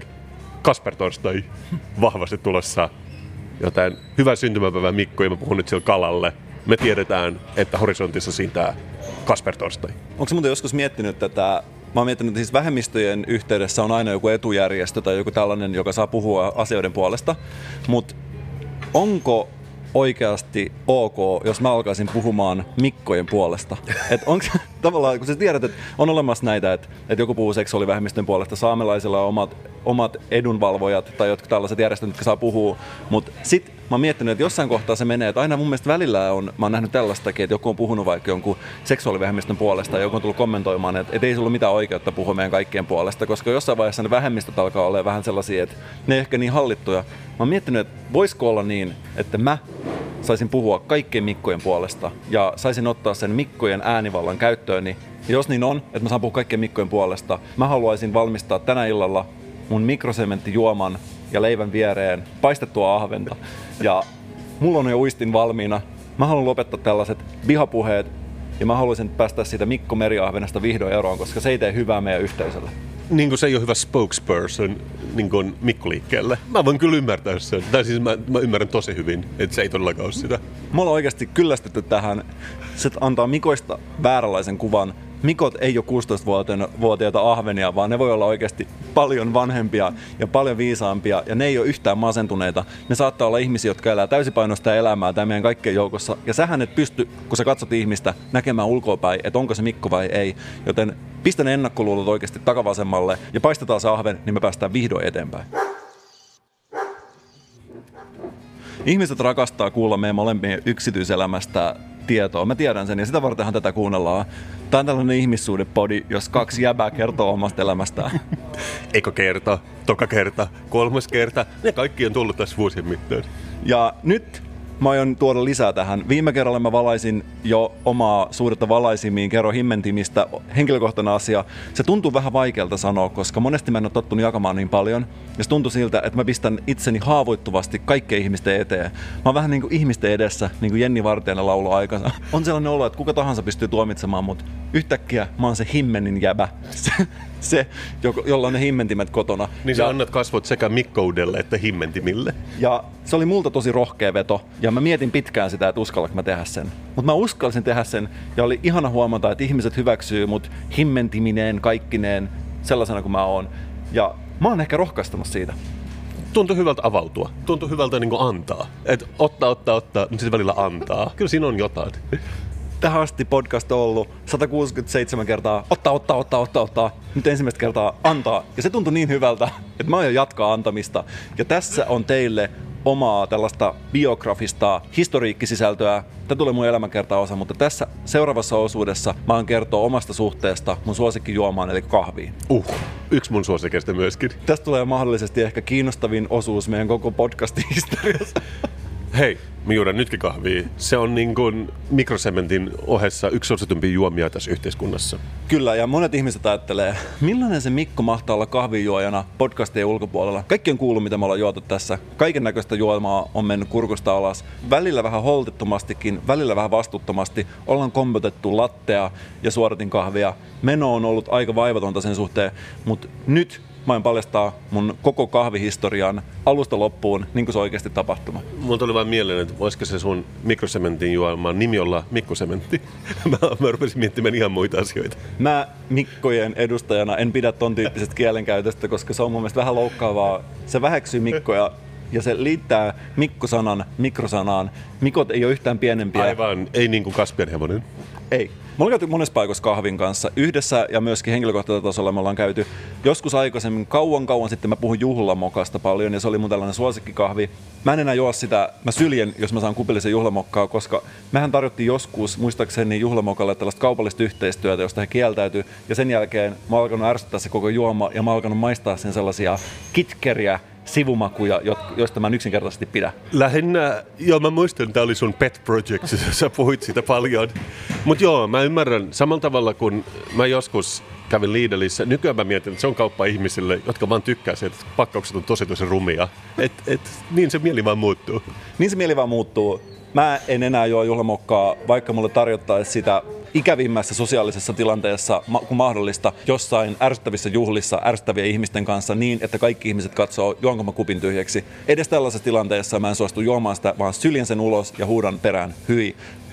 Kaspertorstai vahvasti tulossa. Joten hyvää syntymäpäivää Mikko, ja mä puhun nyt sille kalalle. me tiedetään, että horisontissa siintää Kasper Torstai. Onko muuten joskus miettinyt tätä? Mä oon miettinyt, että siis vähemmistöjen yhteydessä on aina joku etujärjestö tai joku tällainen, joka saa puhua asioiden puolesta, mutta onko oikeasti ok, jos mä alkaisin puhumaan Mikkojen puolesta? Et onko tavallaan, kun sä tiedät, että on olemassa näitä, että, että joku puhuu seksuaalivähemmistön puolesta, saamelaisilla on omat, omat edunvalvojat tai jotkut tällaiset järjestöt, jotka saa puhua, mutta sit mä oon miettinyt, että jossain kohtaa se menee, että aina mun mielestä välillä on, mä oon nähnyt tällaistakin, että joku on puhunut vaikka jonkun seksuaalivähemmistön puolesta ja joku on tullut kommentoimaan, että, että ei sulla ole mitään oikeutta puhua meidän kaikkien puolesta, koska jossain vaiheessa ne vähemmistöt alkaa olla vähän sellaisia, että ne ei ehkä niin hallittuja. Mä oon miettinyt, että voisiko olla niin, että mä saisin puhua kaikkien Mikkojen puolesta ja saisin ottaa sen Mikkojen äänivallan käyttööni. Ja jos niin on, että mä saan puhua kaikkien Mikkojen puolesta, mä haluaisin valmistaa tänä illalla mun mikrosementtijuoman ja leivän viereen paistettua ahventa. Ja mulla on jo uistin valmiina. Mä haluan lopettaa tällaiset vihapuheet ja mä haluaisin päästä siitä Mikko Meriahvenasta vihdoin eroon, koska se ei tee hyvää meidän yhteisölle. Niin kuin se ei ole hyvä spokesperson niin kuin Mikko-liikkeelle. Mä voin kyllä ymmärtää sen. Tai siis mä, mä ymmärrän tosi hyvin, että se ei todellakaan ole sitä. Me ollaan oikeasti kyllästytty tähän. Se antaa Mikoista vääränlaisen kuvan. Mikot ei ole kuusitoistavuotiaita ahvenia, vaan ne voi olla oikeasti paljon vanhempia ja paljon viisaampia, ja ne ei ole yhtään masentuneita. Ne saattaa olla ihmisiä, jotka elää täysipainoista elämää tämän meidän kaikkien joukossa, ja sähän et pysty, kun sä katsot ihmistä, näkemään ulkoapäin, että onko se Mikko vai ei. Joten pistä ne ennakkoluulot oikeasti takavasemmalle, ja paistetaan se ahven, niin me päästään vihdoin eteenpäin. Ihmiset rakastaa kuulla meidän molempien yksityiselämästä tietoa. Mä tiedän sen, ja sitä vartenhan tätä kuunnellaan. Tää on tällainen ihmissuhdepodi, jos kaksi jäbää kertoo omasta elämästään. Eka kerta, toka kerta, kolmas kerta. Ne kaikki on tullut tässä vuosien mittaan. Ja nyt mä aion tuoda lisää tähän. Viime kerralla mä valaisin jo omaa suhdetta valaisimiin, kerro himmentimistä, henkilökohtainen asia. Se tuntuu vähän vaikealta sanoa, koska monesti mä en ole tottunut jakamaan niin paljon. Ja se tuntuu siltä, että mä pistän itseni haavoittuvasti kaikkien ihmisten eteen. Mä oon vähän niin kuin ihmisten edessä, niin kuin Jenni Vartijainen lauloi aikansa. On sellainen olo, että kuka tahansa pystyy tuomitsemaan, mutta yhtäkkiä mä oon se himmenin jäbä. Se, se jolla on ne himmentimet kotona. Niin sä annat kasvot sekä Mikkoudelle että himmentimille. Ja se oli multa tosi rohkea veto. Ja mä mietin pitkään sitä, että uskallanko mä tehdä sen. Mutta mä uskalsin tehdä sen, ja oli ihana huomata, että ihmiset hyväksyy mut himmentimineen, kaikkineen, sellaisena kuin mä oon. Ja mä oon ehkä rohkaistunut siitä. Tuntuu hyvältä avautua. Tuntuu hyvältä niin kuin antaa. Et ottaa, ottaa, ottaa, mutta sitten välillä antaa. Kyllä siinä on jotain. Tähän asti podcast on ollut sata kuusikymmentäseitsemän kertaa ottaa, ottaa, ottaa, ottaa, ottaa. Nyt ensimmäistä kertaa antaa. Ja se tuntui niin hyvältä, että mä aion jatkaa antamista. Ja tässä on teille omaa tällaista biografista historiikkisisältöä. Tämä tulee mun elämänkertaosa, mutta tässä seuraavassa osuudessa mä oon kertoa omasta suhteesta mun suosikkijuomaan, eli kahviin. Uh, yksi mun suosikeista myöskin. Tästä tulee mahdollisesti ehkä kiinnostavin osuus meidän koko podcastin historiassa. Hei, me juodaan nytkin kahvia. Se on niin kuin mikrosementin ohessa yksi suositumpia juomia tässä yhteiskunnassa. Kyllä, ja monet ihmiset ajattelee, millainen se Mikko mahtaa olla kahvinjuojana podcastien ulkopuolella. Kaikki on kuullut, mitä me ollaan juotu tässä. Kaiken näköistä juomaa on mennyt kurkusta alas. Välillä vähän holtittomastikin, välillä vähän vastuuttomasti. Ollaan kompotettu lattea ja suodatin kahvia. Meno on ollut aika vaivatonta sen suhteen, mutta nyt mä en paljastaa mun koko kahvihistorian alusta loppuun, niin kuin se oikeasti tapahtunut. Mulla tuli vaan mieleen, että voisiko se sun mikrosementin juomaan nimi olla Mikko-sementti. mä, mä rupesin miettimään ihan muita asioita. Mä Mikkojen edustajana en pidä ton tyyppisestä kielenkäytöstä, koska se on mun mielestä vähän loukkaavaa. Se väheksyy Mikkoja ja se liittää Mikko-sanan mikrosanaan. Mikot ei ole yhtään pienempiä. Aivan, ei niin kuin Kaspian hevonen. Ei. Me ollaan käyty monessa paikassa kahvin kanssa yhdessä ja myöskin henkilökohtaisella tasolla me ollaan käyty. Joskus aikaisemmin, kauan kauan sitten mä puhun juhlamokasta paljon ja se oli mun tällainen suosikkikahvi. Mä en enää juo sitä, mä syljen, jos mä saan kupillisen juhlamokkaa, koska mehän tarjottiin joskus, muistaakseni juhlamokalle tällaista kaupallista yhteistyötä, josta he kieltäytyi. Ja sen jälkeen mä oon alkanut ärsyttää se koko juoma ja mä oon alkanut maistaa sen sellaisia kitkeriä sivumakuja, joista mä en yksinkertaisesti pidä. Lähinnä, joo mä muistan, että tämä oli sun pet project, sä puhuit siitä paljon. Mutta joo, mä ymmärrän samalla tavalla, kun mä joskus kävin Lidlissä. Nykyään mä mietin, että se on kauppa ihmisille, jotka vaan tykkää siitä, että pakkaukset on tosi tosi rumia. Et, et, niin se mieli vaan muuttuu. Niin se mieli vaan muuttuu. Mä en enää juo juhlamokkaa, vaikka mulle tarjottaisi sitä ikävimmässä sosiaalisessa tilanteessa kuin mahdollista jossain ärsyttävissä juhlissa ärsyttävien ihmisten kanssa niin, että kaikki ihmiset katsoo, juonko mä kupin tyhjäksi. Edes tällaisessa tilanteessa mä en suostu juomaan sitä, vaan syljen sen ulos ja huudan perään, hyi.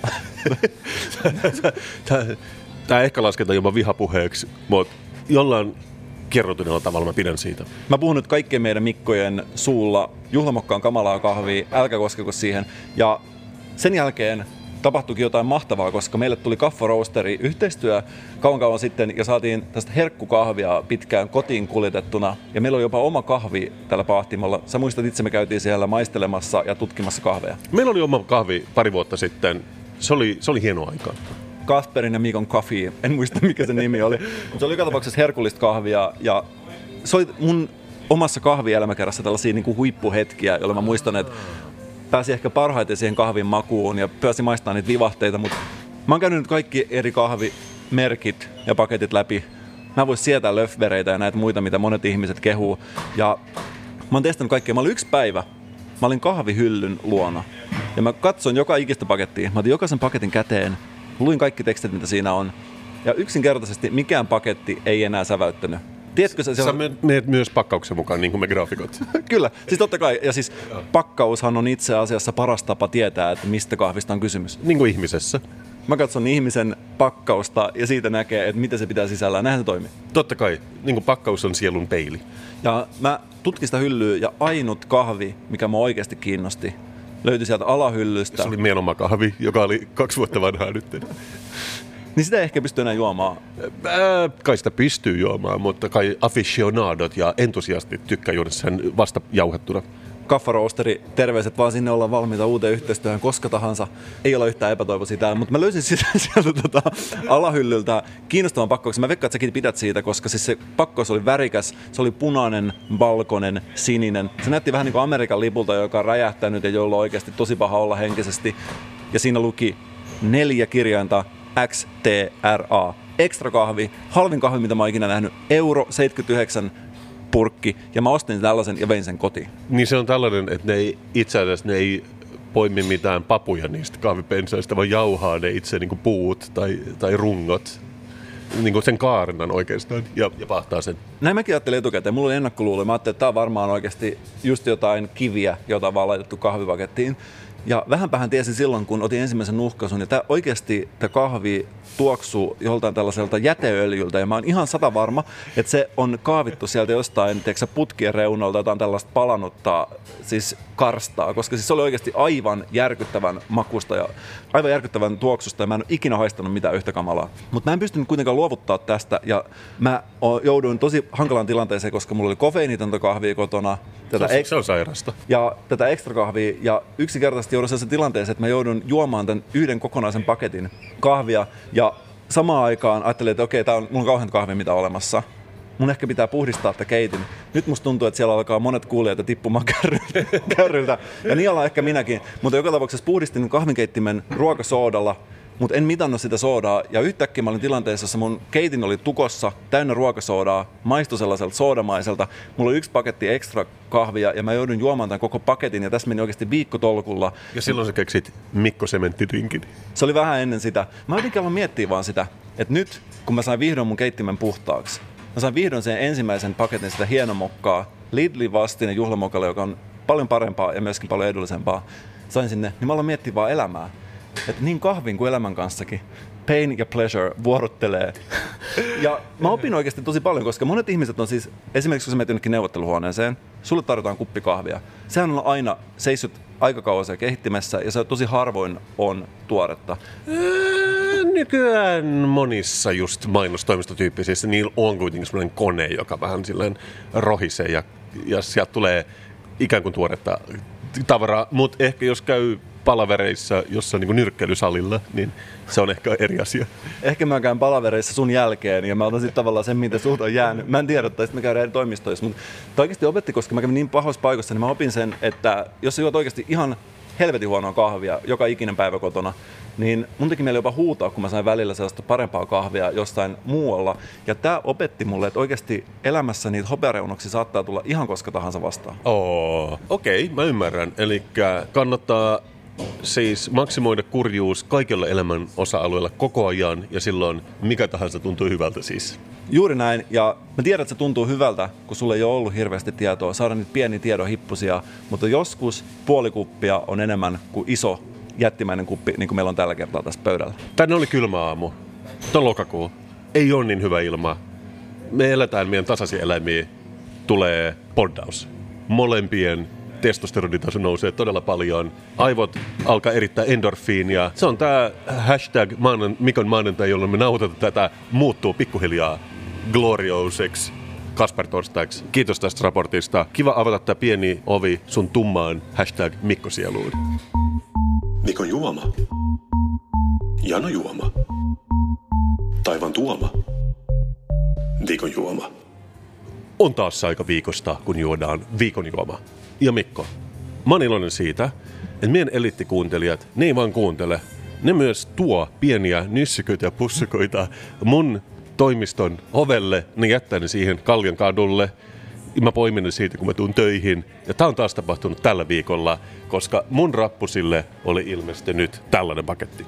Tämä ehkä lasketaan jopa vihapuheeksi, mutta jollain kerrotuneella tavalla mä pidän siitä. Mä puhun nyt kaikkien meidän Mikkojen suulla, juhlamokka on kamalaa kahvia, älkää koskeko siihen. Ja sen jälkeen tapahtuikin jotain mahtavaa, koska meille tuli Kaffa Roasteri yhteistyö kauan kauan sitten ja saatiin tästä herkkukahvia pitkään kotiin kuljetettuna. Ja meillä oli jopa oma kahvi tällä pahtimolla. Sä muistat itse, me käytiin siellä maistelemassa ja tutkimassa kahveja. Meillä oli oma kahvi pari vuotta sitten. Se oli, se oli hieno aika. Kasperin ja Mikon Coffee. En muista, mikä se nimi oli. Mutta se oli joka tapauksessa herkullista kahvia. Ja se oli mun omassa kahvielämäkerrassa tällaisia niin kuin huippuhetkiä, joilla mä muistan, että pääsi ehkä parhaiten siihen kahvin makuun ja pääsi maistamaan niitä vivahteita. Mutta mä oon käynyt nyt kaikki eri kahvimerkit ja paketit läpi. Mä vois sietää löfvereitä ja näitä muita, mitä monet ihmiset kehuu. Ja mä oon testannut kaikkea. Mä olin yksi päivä. Mä olin kahvihyllyn luona. Ja mä katsoin joka ikistä pakettia. Mä otin jokaisen paketin käteen. Luin kaikki tekstit, mitä siinä on. Ja yksinkertaisesti mikään paketti ei enää säväyttänyt. Tiedätkö sä? Sä on... menet myös pakkauksen mukaan, niin kuin me graafikot. Kyllä. Siis totta kai. Ja siis pakkaushan on itse asiassa paras tapa tietää, että mistä kahvista on kysymys. Niin kuin ihmisessä. Mä katson ihmisen pakkausta ja siitä näkee, että mitä se pitää sisällään. Näinhän se toimii. Totta kai. Niin kuin pakkaus on sielun peili. Ja mä tutkin sitä hyllyä ja ainut kahvi, mikä mua oikeasti kiinnosti, löytyi sieltä alahyllystä. Se oli meidän oma kahvi, joka oli kaksi vuotta vanhaa nyt. Niin sitä ei ehkä pysty enää juomaan. Ää, kai sitä pystyy juomaan, mutta kai aficionadot ja entusiastit tykkää juoda sen vasta jauhettuna. Kaffa Roasteri, terveiset vaan, sinne ollaan valmiita uuteen yhteistyöhön koska tahansa. Ei ole yhtään epätoivo sitä, mutta mä löysin sitä sieltä tota, alahyllyltä kiinnostavan pakkauksen. Mä veikkaan, että säkin pidät siitä, koska siis se pakkaus oli värikäs. Se oli punainen, valkoinen, sininen. Se näytti vähän niin kuin Amerikan lipulta, joka on räjähtänyt ja jolla on oikeasti tosi paha olla henkisesti. Ja siinä luki neljä kirjainta X T R A. Extra kahvi, halvin kahvi, mitä mä oon ikinä nähnyt, euro seitsemänkymmentäyhdeksän purkki, ja mä ostin tällaisen ja vein sen kotiin. Niin se on tällainen, että ne ei, itse asiassa ne ei poimi mitään papuja niistä kahvipensaista, vaan jauhaa ne itse niin kuin puut tai, tai rungot, niin kuin sen kaarnan oikeastaan, ja, ja pahtaa sen. Näin mäkin ajattelin etukäteen. Mulla oli ennakkoluulo. Mä ajattelin, että tää on varmaan oikeasti just jotain kiviä, jota on vaan laitettu kahvipakettiin. Ja vähänpähän tiesin silloin, kun otin ensimmäisen nuhkaisun, ja tää oikeasti tämä kahvi tuoksuu joltain tällaiselta jäteöljyltä, ja mä oon ihan sata varma, että se on kaavittu sieltä jostain, tiedätkö, putkien reunalta, jotain tällaista palannutta siis karstaa, koska siis se oli oikeasti aivan järkyttävän makusta ja aivan järkyttävän tuoksusta, ja mä en ole ikinä haistanut mitään yhtä kamalaa. Mutta mä en pystynyt kuitenkaan luovuttaa tästä, ja mä jouduin tosi hankalaan tilanteeseen, koska mulla oli kofeiinitonta kahvia kotona. Tätä se, on, se on sairasta. Ja tätä ekstra kahvia, ja yksinkertaisesti joudun sellaisen tilanteeseen, että mä joudun juomaan tämän yhden kokonaisen paketin kahvia, ja samaan aikaan ajattelin, että okei, tää on, mulla on kauhean kahvia mitä olemassa. Mun ehkä pitää puhdistaa tätä keitin. Nyt musta tuntuu, että siellä alkaa monet kuulijat tippumaan kärryltä, ja niin ollaan ehkä minäkin. Mutta joka tapauksessa puhdistin kahvinkeittimen ruokasoodalla, mutta en mitannut sitä soodaa, ja yhtäkkiä mä olin tilanteessa, jossa mun keitin oli tukossa, täynnä ruokasoodaa, maistui sellaiselta soodamaiselta. Mulla oli yksi paketti ekstra kahvia, ja mä joudun juomaan tämän koko paketin, ja tässä meni oikeasti viikko tolkulla. Ja silloin sä keksit Mikko Sementtidrinkin. Se oli vähän ennen sitä. Mä jotenkin aloin miettiä vaan sitä, että nyt, kun mä sain vihdoin mun keittimen puhtaaksi, mä sain vihdoin sen ensimmäisen paketin sitä hienomokkaa, Lidlin vastine juhlamokalle, joka on paljon parempaa ja myöskin paljon edullisempaa, sain sinne, niin mä aloin miettiä vaan elämää. Että niin kahvin kuin elämän kanssakin pain ja pleasure vuorottelee. Ja mä opin oikeasti tosi paljon, koska monet ihmiset on siis, esimerkiksi kun sä menet jonnekin neuvotteluhuoneeseen, sulle tarjotaan kuppi kahvia. Sehän on aina seissyt aika kauan siellä kehittimessä, ja se tosi harvoin on tuoretta. Nykyään monissa just mainostoimistotyyppisissä niillä on kuitenkin sellainen kone, joka vähän silleen rohisee, ja, ja sieltä tulee ikään kuin tuoretta tavaraa, mutta ehkä jos käy palavereissa jossain niin kuin nyrkkeilysalilla, niin se on ehkä eri asia. Ehkä mä käyn palavereissa sun jälkeen, ja mä otan sitten tavallaan sen, mitä sulta on jäänyt. Mä en tiedä, että sitten me käydään eri toimistoissa, mutta tämä oikeasti opetti, koska mä kävin niin pahoissa paikoissa, niin mä opin sen, että jos sä juot oikeasti ihan helvetin huonoa kahvia joka ikinen päivä kotona, niin mun teki mieli jopa huutaa, kun mä sain välillä sellaista parempaa kahvia jostain muualla. Ja tää opetti mulle, että oikeasti elämässä niitä hopeareunuksia saattaa tulla ihan koska tahansa vastaan. Oo, okei, okay, mä ymmärrän. Eli kannattaa siis maksimoida kurjuus kaikilla elämän osa-alueilla koko ajan ja silloin mikä tahansa tuntuu hyvältä siis. Juuri näin, ja mä tiedän, että se tuntuu hyvältä, kun sulla ei ole ollut hirveästi tietoa, saada niitä pieniä tiedonhippusia, mutta joskus puoli kuppia on enemmän kuin iso jättimäinen kuppi, niin kuin meillä on tällä kertaa tässä pöydällä. Tänne oli kylmä aamu. Tämä on lokakuu. Ei ole niin hyvä ilma. Me eletään meidän tasaisia eläimiä. Tulee poddaus. Molempien testosteronitaso nousee todella paljon. Aivot alkaa erittää endorfiinia. Se on tää hashtag maanan, Mikon maanantai, jolloin me nauhoitetaan tätä, muuttuu pikkuhiljaa gloriouseksi Kasper-torstaiksi. Kiitos tästä raportista. Kiva avata tää pieni ovi sun tummaan hashtag Mikkosieluun. Mikon juoma. Jano juoma. Taivan tuoma. Viikon juoma. On taas se aika viikosta, kun juodaan viikon juoma. Ja Mikko, mä oon iloinen siitä, että meidän eliittikuuntelijat, ne ei vaan kuuntele, ne myös tuo pieniä nyssiköitä ja pussukoita mun toimiston ovelle, ne jättää ne siihen Kallion kadulle. Mä poimin ne siitä, kun mä tuun töihin. Ja tää on taas tapahtunut tällä viikolla, koska mun rappusille oli ilmestynyt tällainen paketti.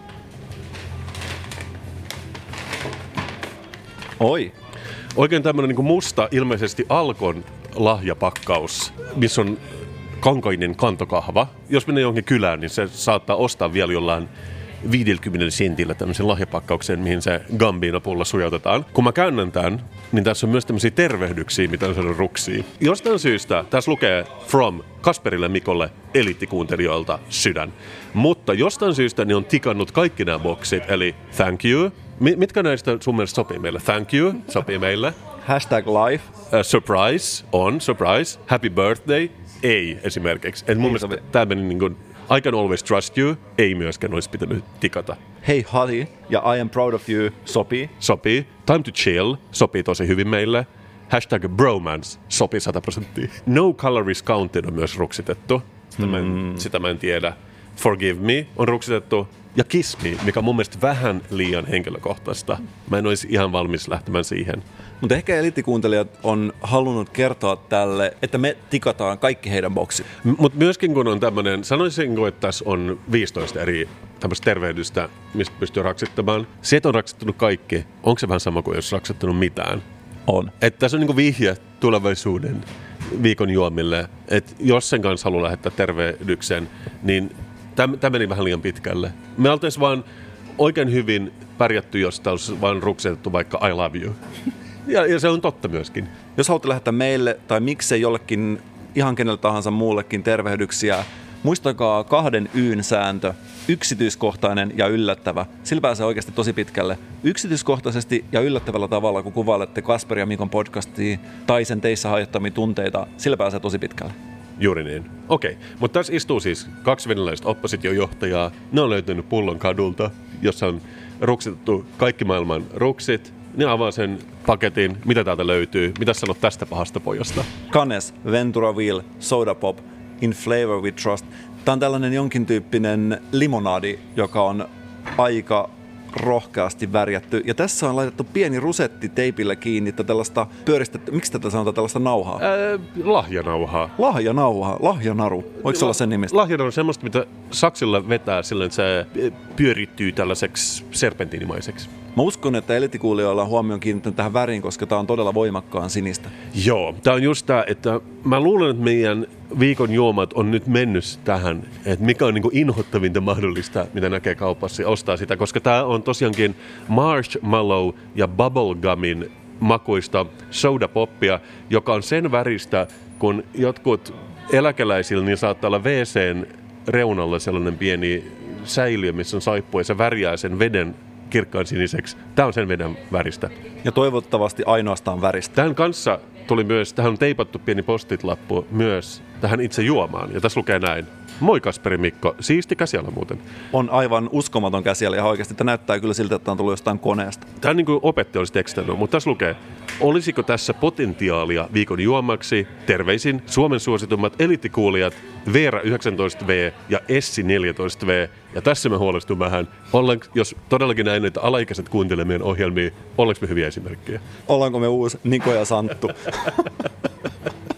Oi. Oikein tämmönen niin musta, ilmeisesti Alkon lahjapakkaus, missä on kankainen kantokahva. Jos menee johonkin kylään, niin se saattaa ostaa vielä jollain viisikymmentä sentillä tämmöisen lahjapakkauksen, mihin se Gambino-pulla sujautetaan. Kun mä käännän tämän, niin tässä on myös tämmöisiä tervehdyksiä, mitä on saanut ruksiin. Jostain syystä tässä lukee From Kasperille Mikolle eliittikuuntelijoilta sydän. Mutta jostain syystä ne on tikannut kaikki nämä boksit, eli thank you. Mitkä näistä sun mielestä sopii meille? Thank you, sopii meille. Hashtag life. Uh, surprise, on, surprise. Happy birthday, ei esimerkiksi. Et mun Ei mielestä sovi. tää meni niin kuin I can always trust you, ei myöskään olisi pitänyt tikata. Hey honey ja I am proud of you sopii. Sopii. Time to chill, sopii tosi hyvin meille. Hashtag bromance, sopii sata prosenttia. No calories counted on myös ruksitettu. Sitä, mm. mä, en, sitä mä en tiedä. Forgive me on ruksitettu. Ja kiss me, mikä on mun mielestä vähän liian henkilökohtaista. Mä en olisi ihan valmis lähtemään siihen. Mutta ehkä eliittikuuntelijat on halunnut kertoa tälle, että me tikataan kaikki heidän boksit. Mutta myöskin kun on tämmöinen, sanoisinko, että tässä on viisitoista eri tämmöistä tervehdystä, mistä pystyy raksittamaan. Se, että on raksittanut kaikki, onko se vähän sama kuin jos raksittanut mitään? On. Että tässä on niinku vihje tulevaisuuden viikon juomille, että jos sen kanssa haluaa lähettää tervehdyksen, niin tämä meni vähän liian pitkälle. Me oltaisiin vaan oikein hyvin pärjätty, jos tämä olisi vaan ruksetettu vaikka I love you. Ja, ja se on totta myöskin. Jos haluatte lähettää meille tai miksei jollekin ihan kenelle tahansa muullekin tervehdyksiä, muistakaa kahden Y:n sääntö, yksityiskohtainen ja yllättävä. Sillä pääsee oikeasti tosi pitkälle. Yksityiskohtaisesti ja yllättävällä tavalla, kun kuvailette Kasper ja Mikon podcastia tai sen teissä hajottamia tunteita, sillä pääsee tosi pitkälle. Juuri niin. Okei, mutta tässä istuu siis kaksi venäläistä oppositiojohtajaa. Ne on löytynyt pullon kadulta, jossa on ruksitettu kaikki maailman ruksit. Ne avaa sen paketin, mitä täältä löytyy, mitä sanot tästä pahasta pojasta. Canes, Ventura Wheel, Soda Pop, In Flavor We Trust. Tämä on tällainen jonkin tyyppinen limonadi, joka on aika rohkeasti värjätty. Ja tässä on laitettu pieni rusetti teipillä kiinni, että tällaista pyöristetty, miksi tätä sanotaan tällaista nauhaa? Ää, lahjanauhaa. Lahjanauha, lahjanaru. Voiko se olla sen nimistä? Lahjanaru on semmoista, mitä saksilla vetää silloin, että se pyörittyy tällaiseksi serpentiinimaiseksi. Mä uskon, että eliittikuulijoilla on huomioon kiinnittänyt tähän väriin, koska tää on todella voimakkaan sinistä. Joo, tää on just tää, että mä luulen, että meidän viikon juomat on nyt mennyt tähän, että mikä on niinku inhottavinta mahdollista, mitä näkee kaupassa ja ostaa sitä, koska tää on tosiaankin marshmallow ja bubblegumin makuista soda poppia, joka on sen väristä, kun jotkut eläkeläisillä niin saattaa olla W C:n reunalla sellainen pieni säiliö, missä on saippua ja se värjää sen veden kirkkaan siniseksi. Tämä on sen veden väristä. Ja toivottavasti ainoastaan väristä. Tähän kanssa tuli myös, tähän on teipattu pieni postit-lappu myös tähän itse juomaan. Ja tässä lukee näin. Moi Kasperi Mikko, siisti käsiala muuten. On aivan uskomaton käsiala ihan oikeasti. Tämä näyttää kyllä siltä, että on tullut jostain koneesta. Tämä on niin kuin opettaja olisi tekstannut, mutta tässä lukee. Olisiko tässä potentiaalia viikon juomaksi? Terveisin Suomen suositummat eliittikuulijat Veera yhdeksäntoista V ja Essi neljätoista V. Ja tässä mä huolestun vähän. Ollaan, jos todellakin näin, että alaikäiset kuuntelee meidän ohjelmia, ollaanko me hyviä esimerkkejä? Ollaanko me uusi Niko ja Santtu?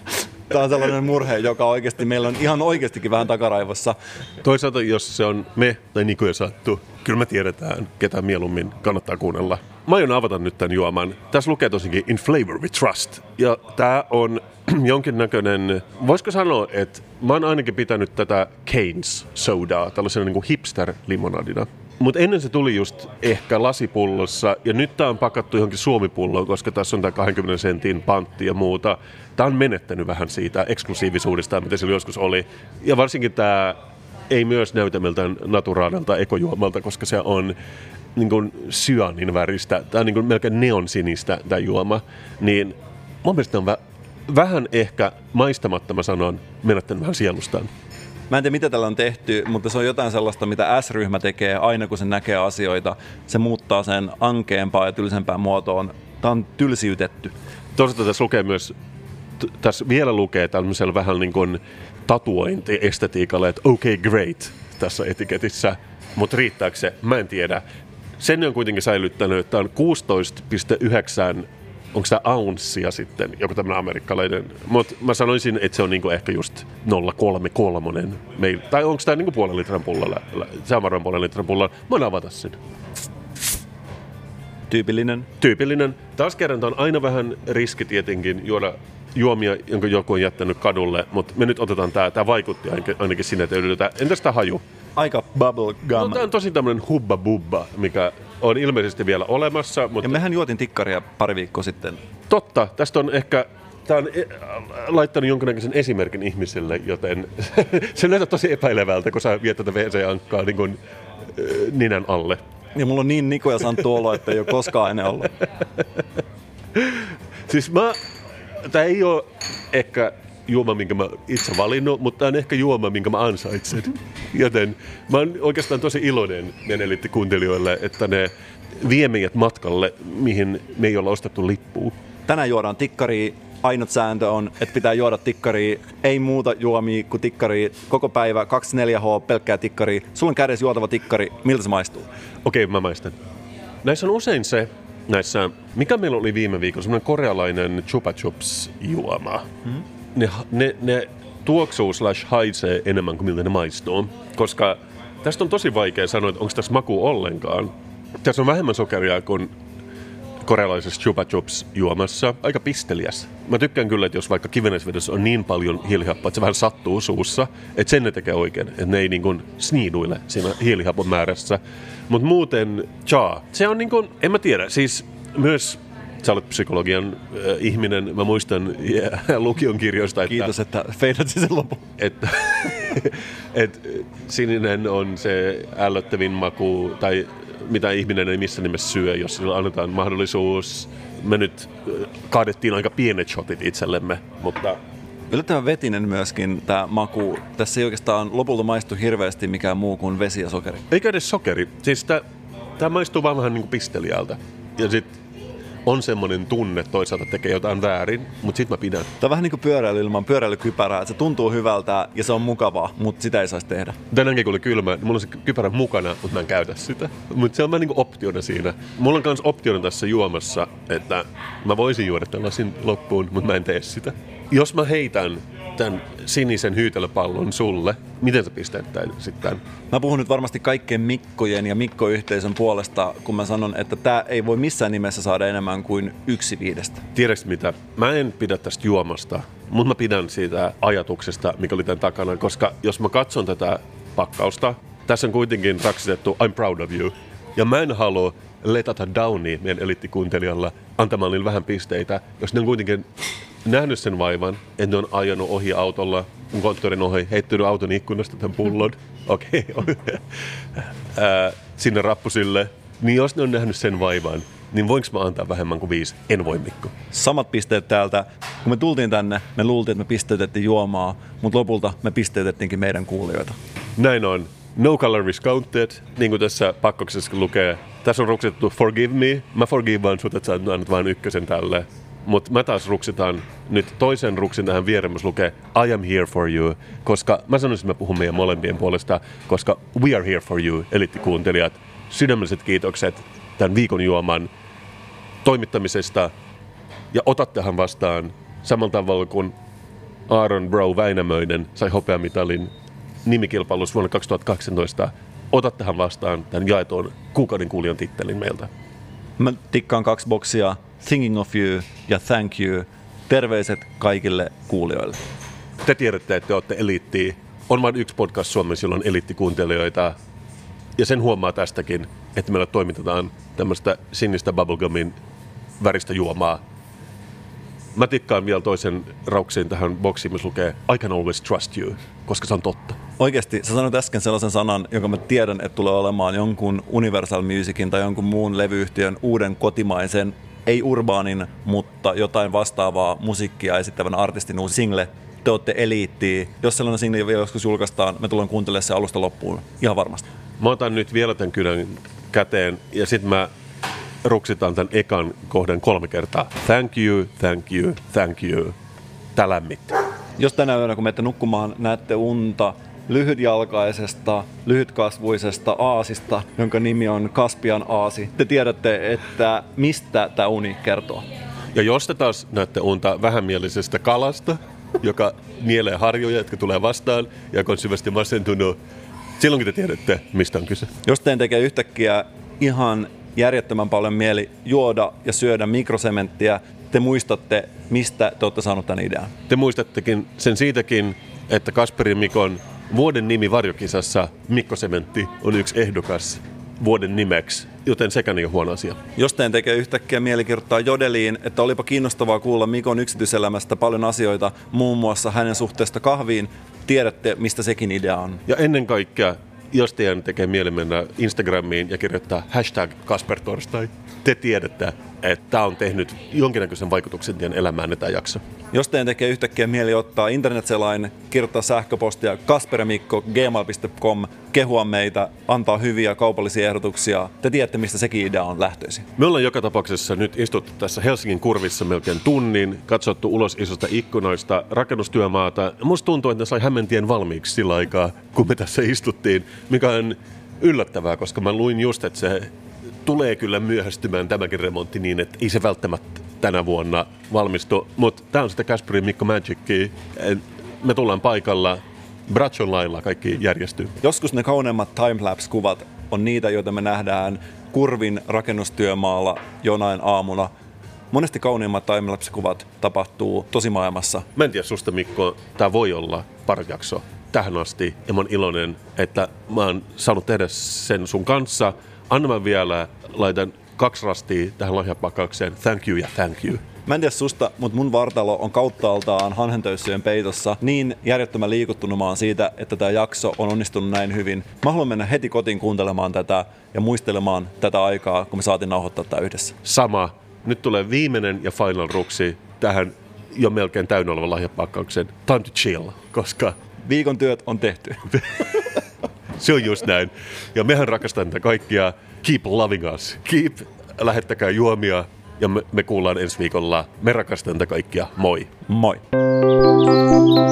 Tämä on sellainen murhe, joka oikeasti meillä on ihan oikeastikin vähän takaraivossa. Toisaalta, jos se on me tai Niko ja Santtu, kyllä me tiedetään, ketä mieluummin kannattaa kuunnella. Mä aion avata nyt tämän juoman. Tässä lukee tosinkin In Flavor We Trust. Ja tää on jonkinnäköinen, voisiko sanoa, että mä oon ainakin pitänyt tätä Canes sodaa, tällaisena niin kuin hipster-limonadina. Mutta ennen se tuli just ehkä lasipullossa, ja nyt tää on pakattu johonkin suomipulloon, koska tässä on tää kaksikymmentä sentin pantti ja muuta. Tää on menettänyt vähän siitä eksklusiivisuudesta, mitä sillä joskus oli. Ja varsinkin tää ei myös näytä miltään naturaalilta ekojuomalta, koska se on niin kuin syanin väristä. Tää on niin kuin melkein neonsinistä tää juoma. Niin mun mielestä on vä- vähän ehkä maistamatta, mä sanon, menettänyt vähän sielustaan. Mä en tiedä, mitä tällä on tehty, mutta se on jotain sellaista, mitä S-ryhmä tekee aina, kun se näkee asioita. Se muuttaa sen ankeampaan ja tylsempään muotoon. Tämä on tylsiytetty. Toisaalta tässä lukee myös, t- tässä vielä lukee tämmöisellä vähän niin kuin tatuointiestetiikalla, että okay, great tässä etiketissä. Mutta riittääkö se? Mä en tiedä. Sen on kuitenkin säilyttänyt, että tämä on kuusitoista pilkku yhdeksän, onko tämä ounssia sitten, joku tämmöinen amerikkalainen. Mutta mä sanoisin, että se on niinku ehkä just nolla pilkku kolmekymmentäkolme. Meil, tai onko tämä niinku puolen litran pullalla? Se on varmaan puolen litran pullalla. Mä oon avata sen. Tyypillinen. Tyypillinen. Taas kerran on aina vähän riski tietenkin juoda juomia, jonka joku on jättänyt kadulle, mutta me nyt otetaan tämä. Tämä vaikutti ainakin sinne, että yritetään. Entäs tämä haju? Aika bubble gum. No, tämä on tosi tämmöinen hubba bubba, mikä on ilmeisesti vielä olemassa. Mutta ja mehän juotin tikkaria pari viikkoa sitten. Totta, tästä on ehkä, tämä on e- laittanut jonkinnäköisen esimerkin ihmisille, joten se näyttää tosi epäilevältä, kun sä viet tätä W C-ankkaa niin kuin, ninän alle. Ja mulla on niin Niko ja Santtu olo, että ei ole koskaan ennen ollut. Siis mä, tää ei ole ehkä juoma, minkä mä itse valinnut, mutta tää on ehkä juoma, minkä mä ansaitsen. Joten mä oon oikeastaan tosi iloinen meidän eliittikuuntelijoille, että ne vie meidät matkalle, mihin me ei olla ostettu lippua. Tänään juodaan tikkaria. Ainut sääntö on, että pitää juoda tikkaria, ei muuta juomia kuin tikkaria. Koko päivä, kaksikymmentäneljä H, pelkkää tikkaria. Sulla on kädessä juotava tikkari. Miltä se maistuu? Okei, mä maistan. Näissä on usein se, näissä, mikä meillä oli viime viikolla, semmoinen korealainen chupa chups juoma. Mm-hmm. Ne, ne, ne tuoksuu slash haisee enemmän kuin miltä ne maistuu. Koska tästä on tosi vaikea sanoa, että onko tässä maku ollenkaan. Tässä on vähemmän sokeria kuin korealaisessa chupa chups juomassa. Aika pisteliäs. Mä tykkään kyllä, että jos vaikka kivennesvedessä on niin paljon hiilihappoa, että se vähän sattuu suussa, että sen ne tekee oikein. Että ne ei niin kuin sniiduile siinä hiilihapon määrässä. Mutta muuten, cha. Se on niin kuin, en mä tiedä, siis myös sä olet psykologian äh, ihminen. Mä muistan yeah, lukion kirjoista, että kiitos, että feidatsi sen lopun. Että et, sininen on se ällöttävin maku, tai mitä ihminen ei missään nimessä syö, jos sillä annetaan mahdollisuus. Me nyt kaadettiin aika pienet shotit itsellemme, mutta yllättävän vetinen myöskin tämä maku. Tässä ei oikeastaan lopulta maistu hirveästi mikään muu kuin vesi ja sokeri. Eikä edes sokeri. Siis tämä maistuu vaan vähän niin kuin pisteliältä. Ja sitten on semmoinen tunne, että toisaalta tekee jotain väärin, mutta sit mä pidän. Tämä on vähän niin kuin pyöräily ilman pyöräilykypärää. Se tuntuu hyvältä ja se on mukavaa, mutta sitä ei saisi tehdä. Tänäänkin kun oli kylmä, niin mulla on se kypärä mukana, mutta mä en käytä sitä. Mutta se on vähän niin kuin optiona siinä. Mulla on myös optiona tässä juomassa, että mä voisin juoda tämän lasin loppuun, mutta mä en tee sitä. Jos mä heitän tämän sinisen hyytelöpallon sulle, miten sä pistät tämän sitten? Mä puhun nyt varmasti kaikkien Mikkojen ja Mikko-yhteisön puolesta, kun mä sanon, että tää ei voi missään nimessä saada enemmän kuin yksi viidestä. Tiedätkö mitä? Mä en pidä tästä juomasta, mutta mä pidän siitä ajatuksesta, mikä oli tämän takana, koska jos mä katson tätä pakkausta, tässä on kuitenkin raksitettu I'm proud of you. Ja mä en halua letata downia meidän eliittikuuntelijalla antamaan niille vähän pisteitä, jos ne on kuitenkin nähnyt sen vaivan, että ne on ajanut ohi autolla, mun konttorin ohi, heittänyt auton ikkunasta tämän pullon, okei, okay. sinne rappusille. Niin jos ne on nähnyt sen vaivan, niin voinko mä antaa vähemmän kuin viisi? En voi, Mikko. Samat pisteet täältä. Kun me tultiin tänne, me luultiin, että me pisteytettiin juomaa, mutta lopulta me pisteytettiinkin meidän kuulijoita. Näin on. No calories counted, niin kuin tässä pakkauksessa lukee. Tässä on ruksittu forgive me. Mä forgive vaan sut, että sä annat vain ykkösen tälle. Mutta mä taas ruksitaan nyt toisen ruksin tähän viereen, missä lukee I am here for you, koska mä sanoisin, että mä puhun meidän molempien puolesta, koska we are here for you, eliittikuuntelijat. Sydämelliset kiitokset tämän viikon juoman toimittamisesta ja otattehan vastaan samalla tavalla kuin Aaron Bro Väinämöinen sai hopeamitalin nimikilpailussa vuonna kaksituhattakaksitoista. Ota tähän vastaan tämän jaetun kuukauden kuulijan tittelin meiltä. Mä tikkaan kaksi boksia, Thinking of You ja Thank You. Terveiset kaikille kuulijoille. Te tiedätte, että te olette eliittiä. On vain yksi podcast Suomessa, jolla on eliittikuuntelijoita. Ja sen huomaa tästäkin, että meillä toimitetaan tämmöistä sinistä bubblegumin väristä juomaa. Mä tikkaan vielä toisen rauksiin tähän boksiin, missä lukee I can always trust you, koska se on totta. Oikeasti, sä sanoit äsken sellaisen sanan, jonka mä tiedän, että tulee olemaan jonkun Universal Musicin tai jonkun muun levyyhtiön uuden kotimaisen, ei urbaanin, mutta jotain vastaavaa musiikkia esittävän artistin uusi single. Te ootte eliittiä. Jos sellainen single vielä joskus julkaistaan, me tullaan kuuntelemaan se alusta loppuun. Ihan varmasti. Mä otan nyt vielä tämän kynän käteen ja sit mä ruksitaan tämän ekan kohdan kolme kertaa. Thank you, thank you, thank you. Tää lämmitti. Jos tänä yönä, kun menette nukkumaan, näette unta lyhytjalkaisesta, lyhytkasvuisesta aasista, jonka nimi on Kaspian aasi, te tiedätte, että mistä tämä uni kertoo. Ja jos te taas näette unta vähämielisestä kalasta, joka nielee harjoja, jotka tulee vastaan ja joka on syvästi masentunut, silloinkin te tiedätte, mistä on kyse. Jos teidän tekee yhtäkkiä ihan järjettömän paljon mieli juoda ja syödä mikrosementtiä, te muistatte, mistä te olette saanut tämän idean. Te muistattekin sen siitäkin, että Kasperin Mikon vuoden nimi varjokisassa Mikko Sementti on yksi ehdokas vuoden nimeksi, joten sekään ei ole huono asia. Jos teidän tekee yhtäkkiä mieli kirjoittaa Jodeliin, että olipa kiinnostavaa kuulla Mikon yksityiselämästä paljon asioita, muun muassa hänen suhteesta kahviin, tiedätte, mistä sekin idea on. Ja ennen kaikkea, jos teidän tekee mieli mennä Instagramiin ja kirjoittaa hashtag Kaspertorstai, te tiedätte, että tämä on tehnyt jonkinnäköisen vaikutuksen teidän elämään tämä jakso. Jos teidän tekee yhtäkkiä mieli ottaa internetselain, kirjoittaa sähköpostia kasperamikko piste gmail piste com, kehua meitä, antaa hyviä kaupallisia ehdotuksia, te tiedätte, mistä sekin idea on lähtöisin. Me ollaan joka tapauksessa nyt istuttu tässä Helsingin kurvissa melkein tunnin, katsottu ulos isosta ikkunoista rakennustyömaata. Musta tuntuu, että ne sai Hämeentien valmiiksi sillä aikaa, kun me tässä istuttiin, mikä on yllättävää, koska mä luin just, että se tulee kyllä myöhästymään tämäkin remontti niin, että ei se välttämättä tänä vuonna valmistu. Mutta tää on sitä Kasperin Mikko Magicia. Me tullaan paikalla. Bratson lailla kaikki järjestyy. Joskus ne kauneimmat timelapse-kuvat on niitä, joita me nähdään Kurvin rakennustyömaalla jonain aamuna. Monesti kauniimmat timelapse-kuvat tapahtuu tosimaailmassa. Mä en tiedä susta, Mikko, tää voi olla paras jakso tähän asti. Ja mä oon iloinen, että mä oon saanut tehdä sen sun kanssa. Anna mä vielä, laitan kaksi rastia tähän lahjapakkaukseen. Thank you ja thank you. Mä en tiedä susta, mutta mun vartalo on kauttaaltaan hanhentöyssyjen peitossa. Niin järjettömän liikuttunut mä oon siitä, että tää jakso on onnistunut näin hyvin. Mä haluan mennä heti kotiin kuuntelemaan tätä ja muistelemaan tätä aikaa, kun me saatiin nauhoittaa tää yhdessä. Sama. Nyt tulee viimeinen ja final ruksi tähän jo melkein täynnä olevan lahjapakkauksen. Time to chill, koska viikon työt on tehty. Se on just näin. Ja mehän rakastamme tätä kaikkia. Keep loving us. Keep, lähettäkää juomia. Ja me, me kuullaan ensi viikolla. Me rakastamme tätä kaikkia. Moi. Moi.